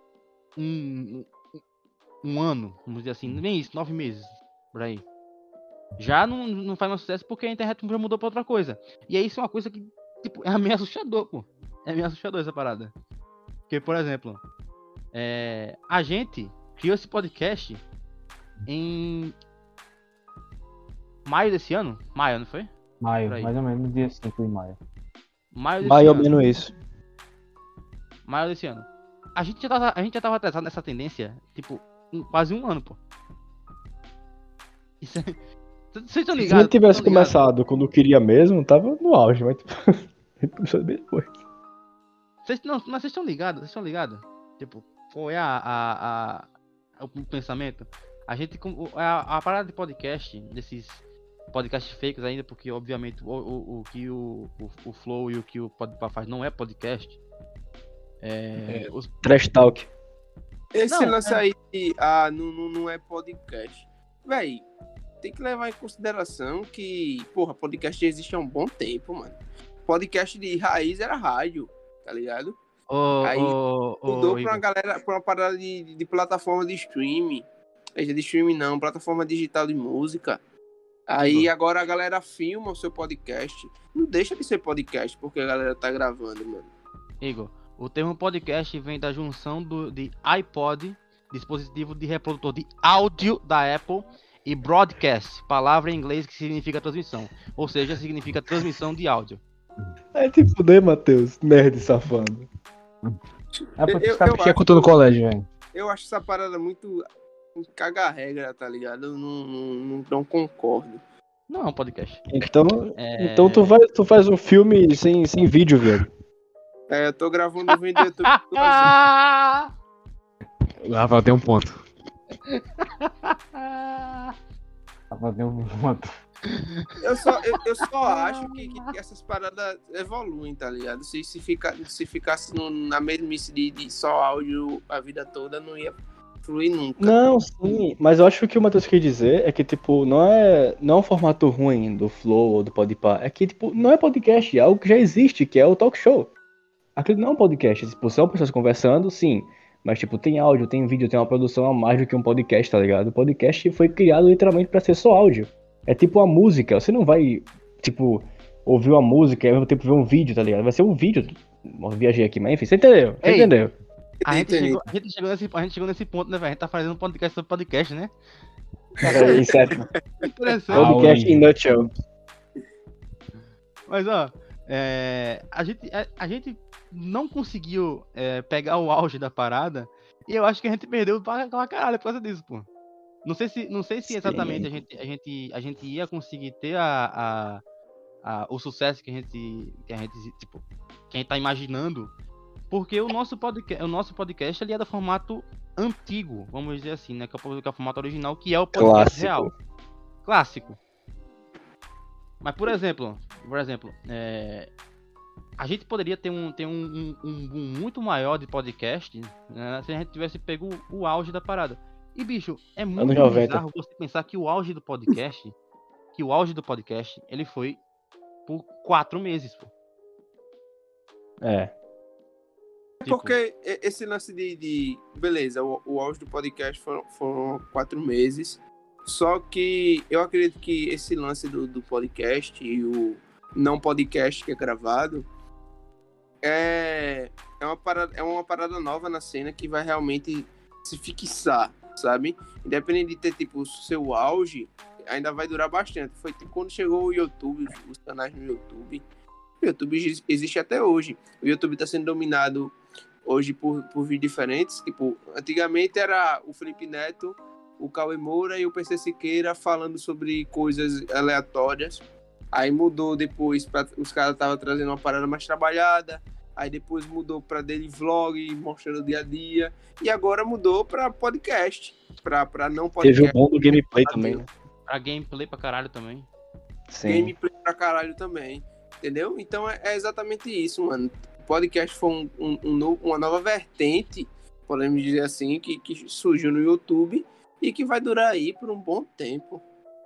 um ano, vamos dizer assim, nem isso, 9 meses, por aí, já não faz mais sucesso porque a internet já mudou pra outra coisa. E aí isso é uma coisa que, tipo, é meio assustador, pô. É meio assustador essa parada. Porque, por exemplo, a gente criou esse podcast em maio desse ano? Maio, não foi? Maio, mais ou menos, dia 5 de maio. Maio ou menos isso. Maio desse ano. A gente já tava atrasado nessa tendência, tipo, quase 1 ano, pô. Isso é... Vocês estão ligados? Se a gente tivesse começado quando eu queria mesmo, tava no auge, mas tipo, a gente começou bem depois. Vocês estão ligados? Tipo, qual é o pensamento? A gente, a parada de podcast, desses podcasts fakes ainda, porque obviamente o que o Flow e o que o Podpah faz não é podcast. Trash Talk. Esse lance aí não é podcast. Véi, tem que levar em consideração que, porra, podcast existe há um bom tempo, mano. Podcast de raiz era rádio, tá ligado? Aí mudou pra uma galera, pra uma parada de plataforma de streaming. De streaming não, plataforma digital de música. Aí agora a galera filma o seu podcast. Não deixa de ser podcast porque a galera tá gravando, mano. Igor, o termo podcast vem da junção de iPod, dispositivo de reprodutor de áudio da Apple, e broadcast, palavra em inglês que significa transmissão. Ou seja, significa transmissão de áudio. É te fuder, Matheus, nerd safado. Porque os caras tinham cultura no colégio, velho. Eu acho essa parada muito caga regra, tá ligado? Eu não concordo. Não é um podcast. Então tu faz um filme sem vídeo, velho. Eu tô gravando um vídeo do YouTube. O Rafael tem um ponto. Eu só acho que essas paradas evoluem, tá ligado? Se ficasse na mesmice de só áudio a vida toda, não ia fluir nunca. Não, sim, mas eu acho que o que o Matheus quer dizer é que, tipo, não é um formato ruim do Flow ou do Podpah. É que, tipo, não é podcast, é algo que já existe, que é o talk show. Aquilo não é um podcast, tipo, são pessoas conversando, sim. Mas, tipo, tem áudio, tem vídeo, tem uma produção a mais do que um podcast, tá ligado? O podcast foi criado literalmente pra ser só áudio. É tipo uma música, você não vai, tipo, ouvir uma música e ao mesmo tempo ver um vídeo, tá ligado? Vai ser um vídeo. Eu viajei aqui, mas enfim, você entendeu? Você entendeu? A gente chegou nesse ponto, né, velho? A gente tá fazendo um podcast sobre podcast, né? É, certo. Interessante. Podcast in nutshell. Mas, ó, a gente não conseguiu pegar o auge da parada e eu acho que a gente perdeu pra caralho por causa disso, pô. Não sei se exatamente a gente ia conseguir ter o sucesso que a gente tipo, que a gente tá imaginando, porque o nosso podcast ele é do formato antigo, vamos dizer assim, né, que é o formato original, que é o podcast real. Clássico. Mas, por exemplo, a gente poderia ter um boom muito maior de podcast, né, se a gente tivesse pego o auge da parada. E, bicho, é muito bizarro você pensar que o auge do podcast, ele foi por 4 meses, pô. Porque esse lance beleza, o auge do podcast foram 4 meses. Só que eu acredito que esse lance do podcast e o não podcast que é gravado é uma parada nova na cena que vai realmente se fixar, sabe? Independente de ter, tipo, o seu auge, ainda vai durar bastante. Foi tipo quando chegou o YouTube, os canais no YouTube. O YouTube existe até hoje. O YouTube está sendo dominado hoje por vídeos diferentes. Tipo, antigamente era o Felipe Neto, o Cauê Moura e o PC Siqueira falando sobre coisas aleatórias. Aí mudou depois, os caras estavam trazendo uma parada mais trabalhada. Aí depois mudou pra daily vlog, mostrando o dia a dia. E agora mudou pra podcast. Pra não podcast. Teve o bom do gameplay também, né? Pra gameplay pra caralho também. Sim. Gameplay pra caralho também. Entendeu? Então é exatamente isso, mano. O podcast foi uma nova vertente, podemos dizer assim, que surgiu no YouTube e que vai durar aí por um bom tempo.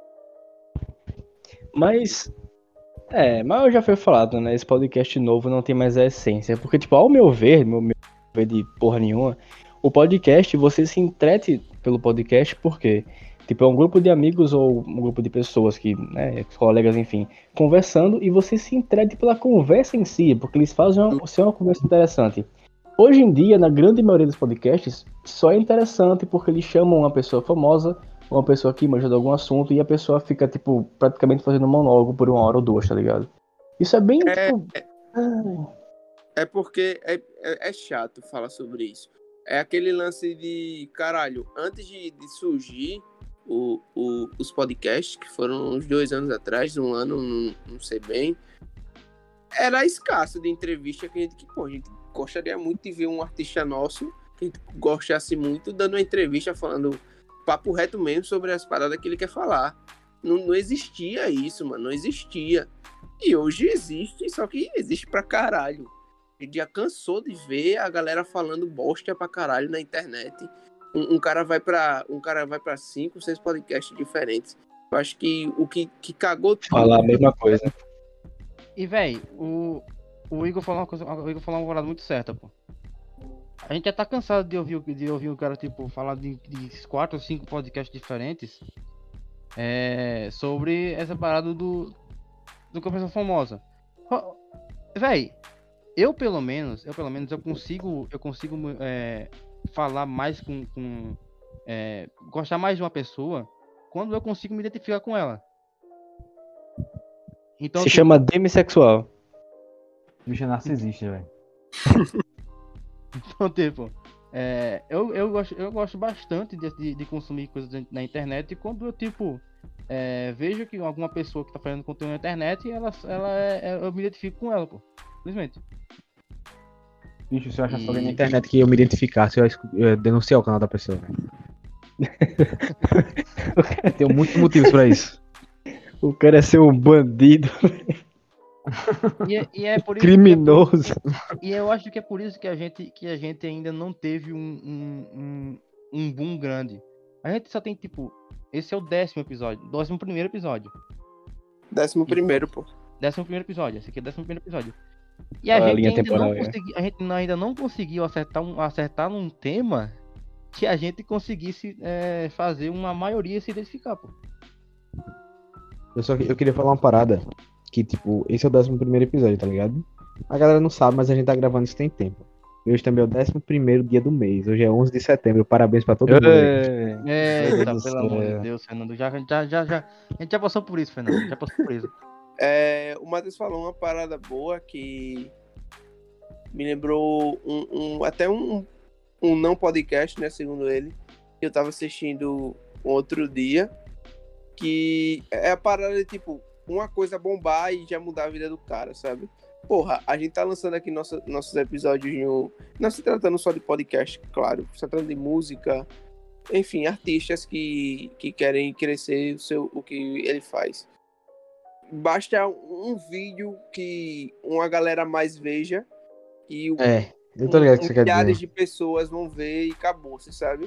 Mas já foi falado, né? Esse podcast novo não tem mais a essência. Porque, tipo, ao meu ver de porra nenhuma, o podcast, você se entrete pelo podcast porque, tipo, é um grupo de amigos ou um grupo de pessoas que, né, colegas, enfim, conversando e você se entrete pela conversa em si, porque eles fazem uma conversa interessante. Hoje em dia, na grande maioria dos podcasts, só é interessante porque eles chamam uma pessoa famosa, uma pessoa que manja de algum assunto e a pessoa fica, tipo, praticamente fazendo um monólogo por 1 hora ou 2, tá ligado? Isso é bem, tipo... É porque é chato falar sobre isso. É aquele lance de, caralho, antes de surgir os podcasts, que foram uns 2 anos atrás, 1 ano, não sei bem, era escasso de entrevista que a gente gostaria muito de ver um artista nosso, que a gente gostasse muito, dando uma entrevista falando papo reto mesmo sobre as paradas que ele quer falar. Não existia isso, mano, não existia. E hoje existe, só que existe pra caralho. A gente já cansou de ver a galera falando bosta pra caralho na internet. Um cara vai pra 5, 6 podcasts diferentes. Eu acho que o que cagou tudo... Falar a mesma coisa. E, véi, o Igor falou uma parada muito certa, pô. A gente já tá cansado de ouvir o cara, tipo, falar de 4 ou 5 podcasts diferentes sobre essa parada do Conversa Famosa. Véi, eu pelo menos consigo falar mais gostar mais de uma pessoa quando eu consigo me identificar com ela. Então, se chama demissexual. Bicho narcisista, velho. Então, tipo, eu gosto bastante de consumir coisas na internet, e quando eu, tipo, vejo que alguma pessoa que tá fazendo conteúdo na internet, eu me identifico com ela, pô. Simplesmente. Bicho, se eu achasse alguém na internet que eu me identificasse, eu ia denunciar o canal da pessoa, velho. Tem muitos motivos pra isso. O cara é ser um bandido. E é por isso criminoso. E eu acho que é por isso que a gente ainda não teve um boom grande. A gente só tem, tipo, esse é o 10º episódio, 11º episódio. 11º, pô. 11º episódio, esse aqui é o 11º episódio. E a gente ainda não conseguiu acertar num tema que a gente conseguisse fazer uma maioria se identificar, pô. Eu queria falar uma parada, que tipo, esse é o 11º episódio, tá ligado? A galera não sabe, mas a gente tá gravando isso tem tempo. Hoje também é o 11º dia do mês, hoje é 11 de setembro, parabéns pra todo mundo aí. Eita, pelo amor de Deus, Fernando, a gente já passou por isso, Fernando, já passou por isso. O Matheus falou uma parada boa que me lembrou até um não podcast, né, segundo ele, que eu tava assistindo outro dia, que é a parada de, tipo, uma coisa bombar e já mudar a vida do cara, sabe? Porra, a gente tá lançando aqui nossos episódios não se tratando só de podcast, claro, se tratando de música, enfim, artistas que querem crescer o que ele faz. Basta um vídeo que uma galera mais veja e eu tô ligado que você quer dizer. Milhares de pessoas vão ver e acabou, você sabe?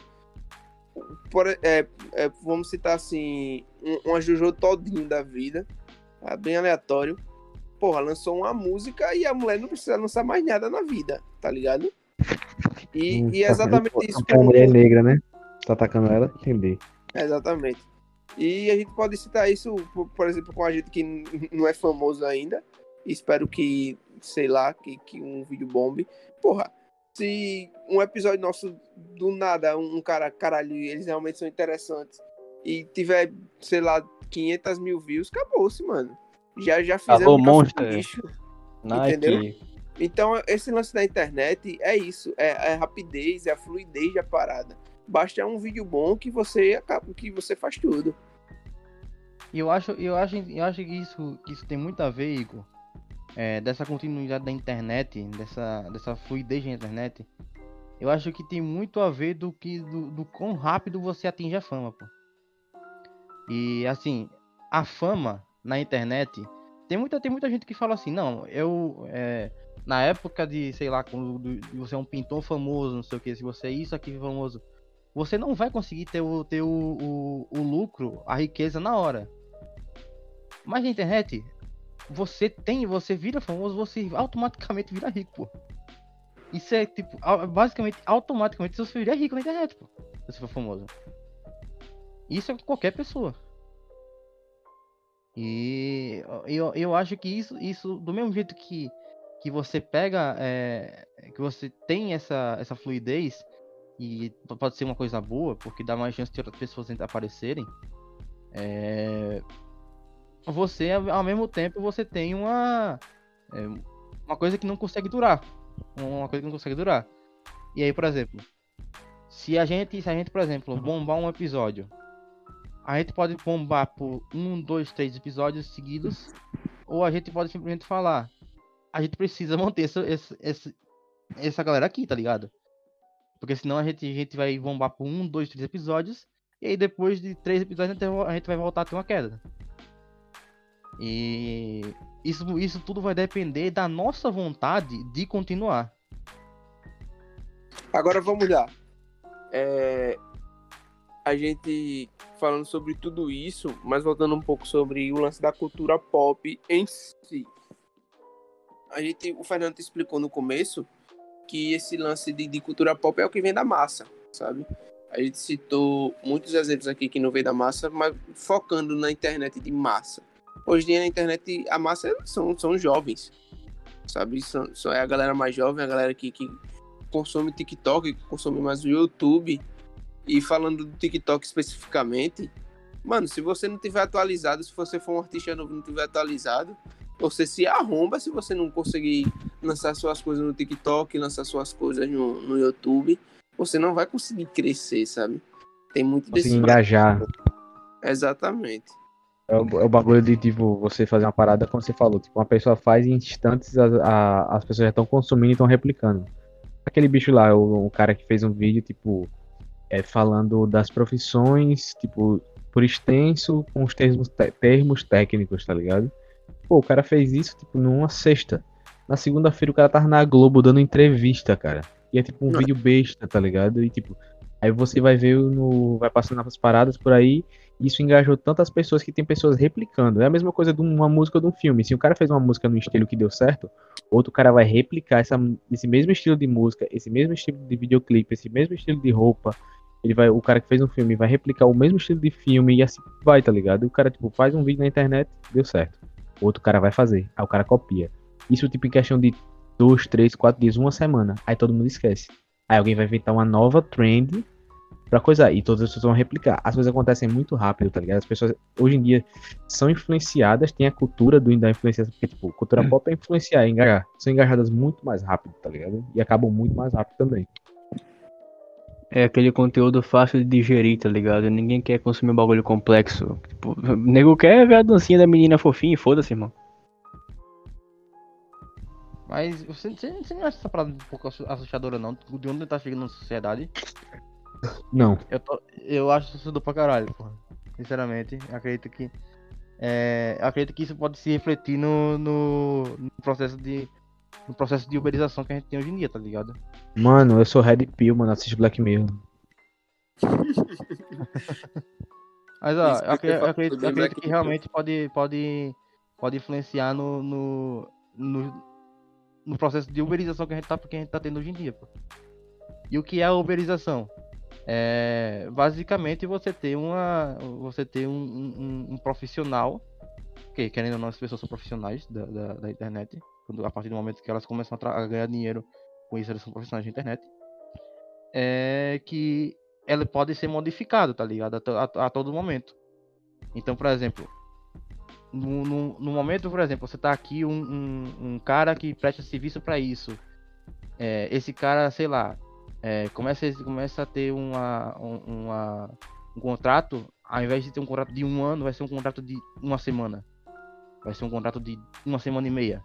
Vamos citar assim, uma Jojo Todinho da vida, bem aleatório. Porra, lançou uma música e a mulher não precisa lançar mais nada na vida, tá ligado? E é exatamente isso. A mulher negra, né? Tá atacando ela, entendi. Exatamente. E a gente pode citar isso, por exemplo, com a gente que não é famoso ainda. Espero que, sei lá, que um vídeo bombe. Porra, se um episódio nosso, do nada, um cara, caralho, eles realmente são interessantes, e tiver, sei lá, 500 mil views, acabou-se, mano. Já fizemos o monstro. Lixo, entendeu? Então, esse lance da internet é isso, é a rapidez, é a fluidez da parada. Basta um vídeo bom que você faz tudo. E eu acho que isso tem muito a ver, Igor, dessa continuidade da internet, dessa fluidez da internet. Eu acho que tem muito a ver do quão rápido você atinge a fama, pô. E assim, a fama na internet, tem muita gente que fala assim, não, na época de, sei lá, quando você é um pintor famoso, não sei o que, se você é isso aqui famoso, você não vai conseguir ter o lucro, a riqueza na hora. Mas na internet, você vira famoso, você automaticamente vira rico, pô. Isso é, tipo, basicamente, automaticamente você vira rico na internet, pô, se você for famoso. Isso é com qualquer pessoa. E eu acho que isso do mesmo jeito que você pega, que você tem essa fluidez, e pode ser uma coisa boa, porque dá mais chance de outras pessoas aparecerem, você, ao mesmo tempo, você tem uma coisa que não consegue durar. Uma coisa que não consegue durar. E aí, por exemplo, se a gente, por exemplo, bombar um episódio, a gente pode bombar por 1, 2, 3 episódios seguidos, ou a gente pode simplesmente falar, a gente precisa manter essa galera aqui, tá ligado? Porque senão a gente vai bombar por 1, 2, 3 episódios, e aí depois de 3 episódios a gente vai voltar a ter uma queda. E isso tudo vai depender da nossa vontade de continuar. Agora vamos lá. A gente falando sobre tudo isso, mas voltando um pouco sobre o lance da cultura pop em si. O Fernando explicou no começo que esse lance de cultura pop é o que vem da massa, sabe? A gente citou muitos exemplos aqui que não vem da massa, mas focando na internet de massa. Hoje em dia na internet a massa são jovens, sabe? É a galera mais jovem, a galera que consome TikTok, que consome mais o YouTube. E falando do TikTok especificamente, mano, se você não tiver atualizado, se você for um artista novo e não tiver atualizado, você se arromba se você não conseguir lançar suas coisas no TikTok, lançar suas coisas no YouTube, você não vai conseguir crescer, sabe? Tem muito desse engajar. Exatamente. É o bagulho de, tipo, você fazer uma parada, como você falou, tipo, uma pessoa faz e em instantes as pessoas já estão consumindo e estão replicando. Aquele bicho lá, o cara que fez um vídeo, tipo, falando das profissões, tipo, por extenso, com os termos técnicos, tá ligado? Pô, o cara fez isso, tipo, numa sexta. Na segunda-feira o cara tava na Globo dando entrevista, cara. E é tipo um vídeo besta, tá ligado? E tipo, aí você vai ver vai passando as paradas por aí, e isso engajou tantas pessoas que tem pessoas replicando. É a mesma coisa de uma música ou de um filme. Se o cara fez uma música no estilo que deu certo, outro cara vai replicar esse mesmo estilo de música, esse mesmo estilo de videoclipe, esse mesmo estilo de roupa. O cara que fez um filme vai replicar o mesmo estilo de filme e assim vai, tá ligado? E o cara, tipo, faz um vídeo na internet, deu certo. Outro cara vai fazer, aí o cara copia. Isso, tipo, em questão de 2, 3, 4 dias, uma semana. Aí todo mundo esquece. Aí alguém vai inventar uma nova trend pra coisar. E todas as pessoas vão replicar. As coisas acontecem muito rápido, tá ligado? As pessoas, hoje em dia, são influenciadas, tem a cultura da influência. Porque, tipo, cultura pop é influenciar, é engajar. São engajadas muito mais rápido, tá ligado? E acabam muito mais rápido também. É aquele conteúdo fácil de digerir, tá ligado? Ninguém quer consumir um bagulho complexo. Tipo, o nego quer ver a dancinha da menina fofinha e foda-se, irmão. Mas você não acha essa parada um pouco assustadora, não? De onde tá chegando na sociedade? Não. Eu acho assustador pra caralho, porra. Sinceramente, acredito que isso pode se refletir no processo de uberização que a gente tem hoje em dia, tá ligado? Mano, eu sou Red Pill, mano, assisto Black Mirror. Mas ó, eu acredito que realmente pode influenciar no processo de uberização que a gente tá tendo hoje em dia, pô. E o que é a uberização? Basicamente você ter um profissional, que querendo ou não, as pessoas são profissionais da internet, a partir do momento que elas começam a ganhar dinheiro com isso, elas são profissionais da internet, que ela pode ser modificado, tá ligado? A todo momento. Então, por exemplo, no momento, por exemplo, você tá aqui um cara que presta serviço para isso. Esse cara, sei lá, começa a ter um contrato, ao invés de ter um contrato de 1 ano, vai ser um contrato de 1 semana. Vai ser um contrato de 1 semana e meia.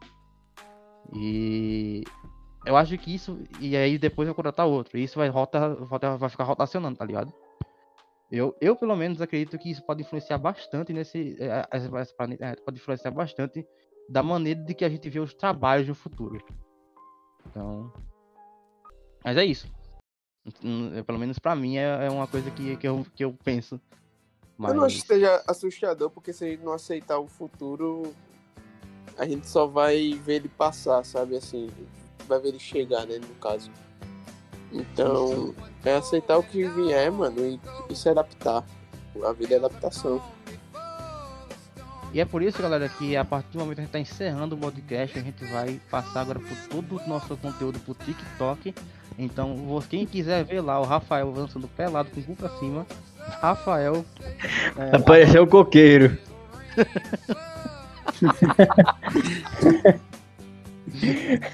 E eu acho que isso, e aí depois vai contratar outro. E isso vai ficar rotacionando, tá ligado? Eu pelo menos acredito que isso pode influenciar bastante pode influenciar bastante da maneira de que a gente vê os trabalhos no futuro. Então, mas é isso. Pelo menos pra mim é uma coisa que eu penso. Mas... Eu não acho que seja assustador, porque se a gente não aceitar o futuro, a gente só vai ver ele passar, sabe? Assim, vai ver ele chegar, né? No caso. Então, é aceitar o que vier, mano, e se adaptar. A vida é adaptação. E é por isso, galera, que a partir do momento que a gente tá encerrando o podcast, a gente vai passar agora por todo o nosso conteúdo pro TikTok. Então, quem quiser ver lá o Rafael avançando pelado com o cu pra cima, Rafael... Apareceu o coqueiro.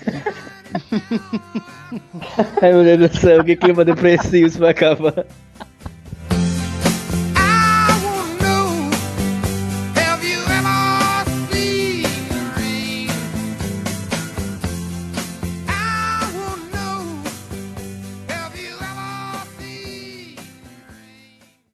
Ai, meu Deus do céu, que clima depressivo isso vai acabar.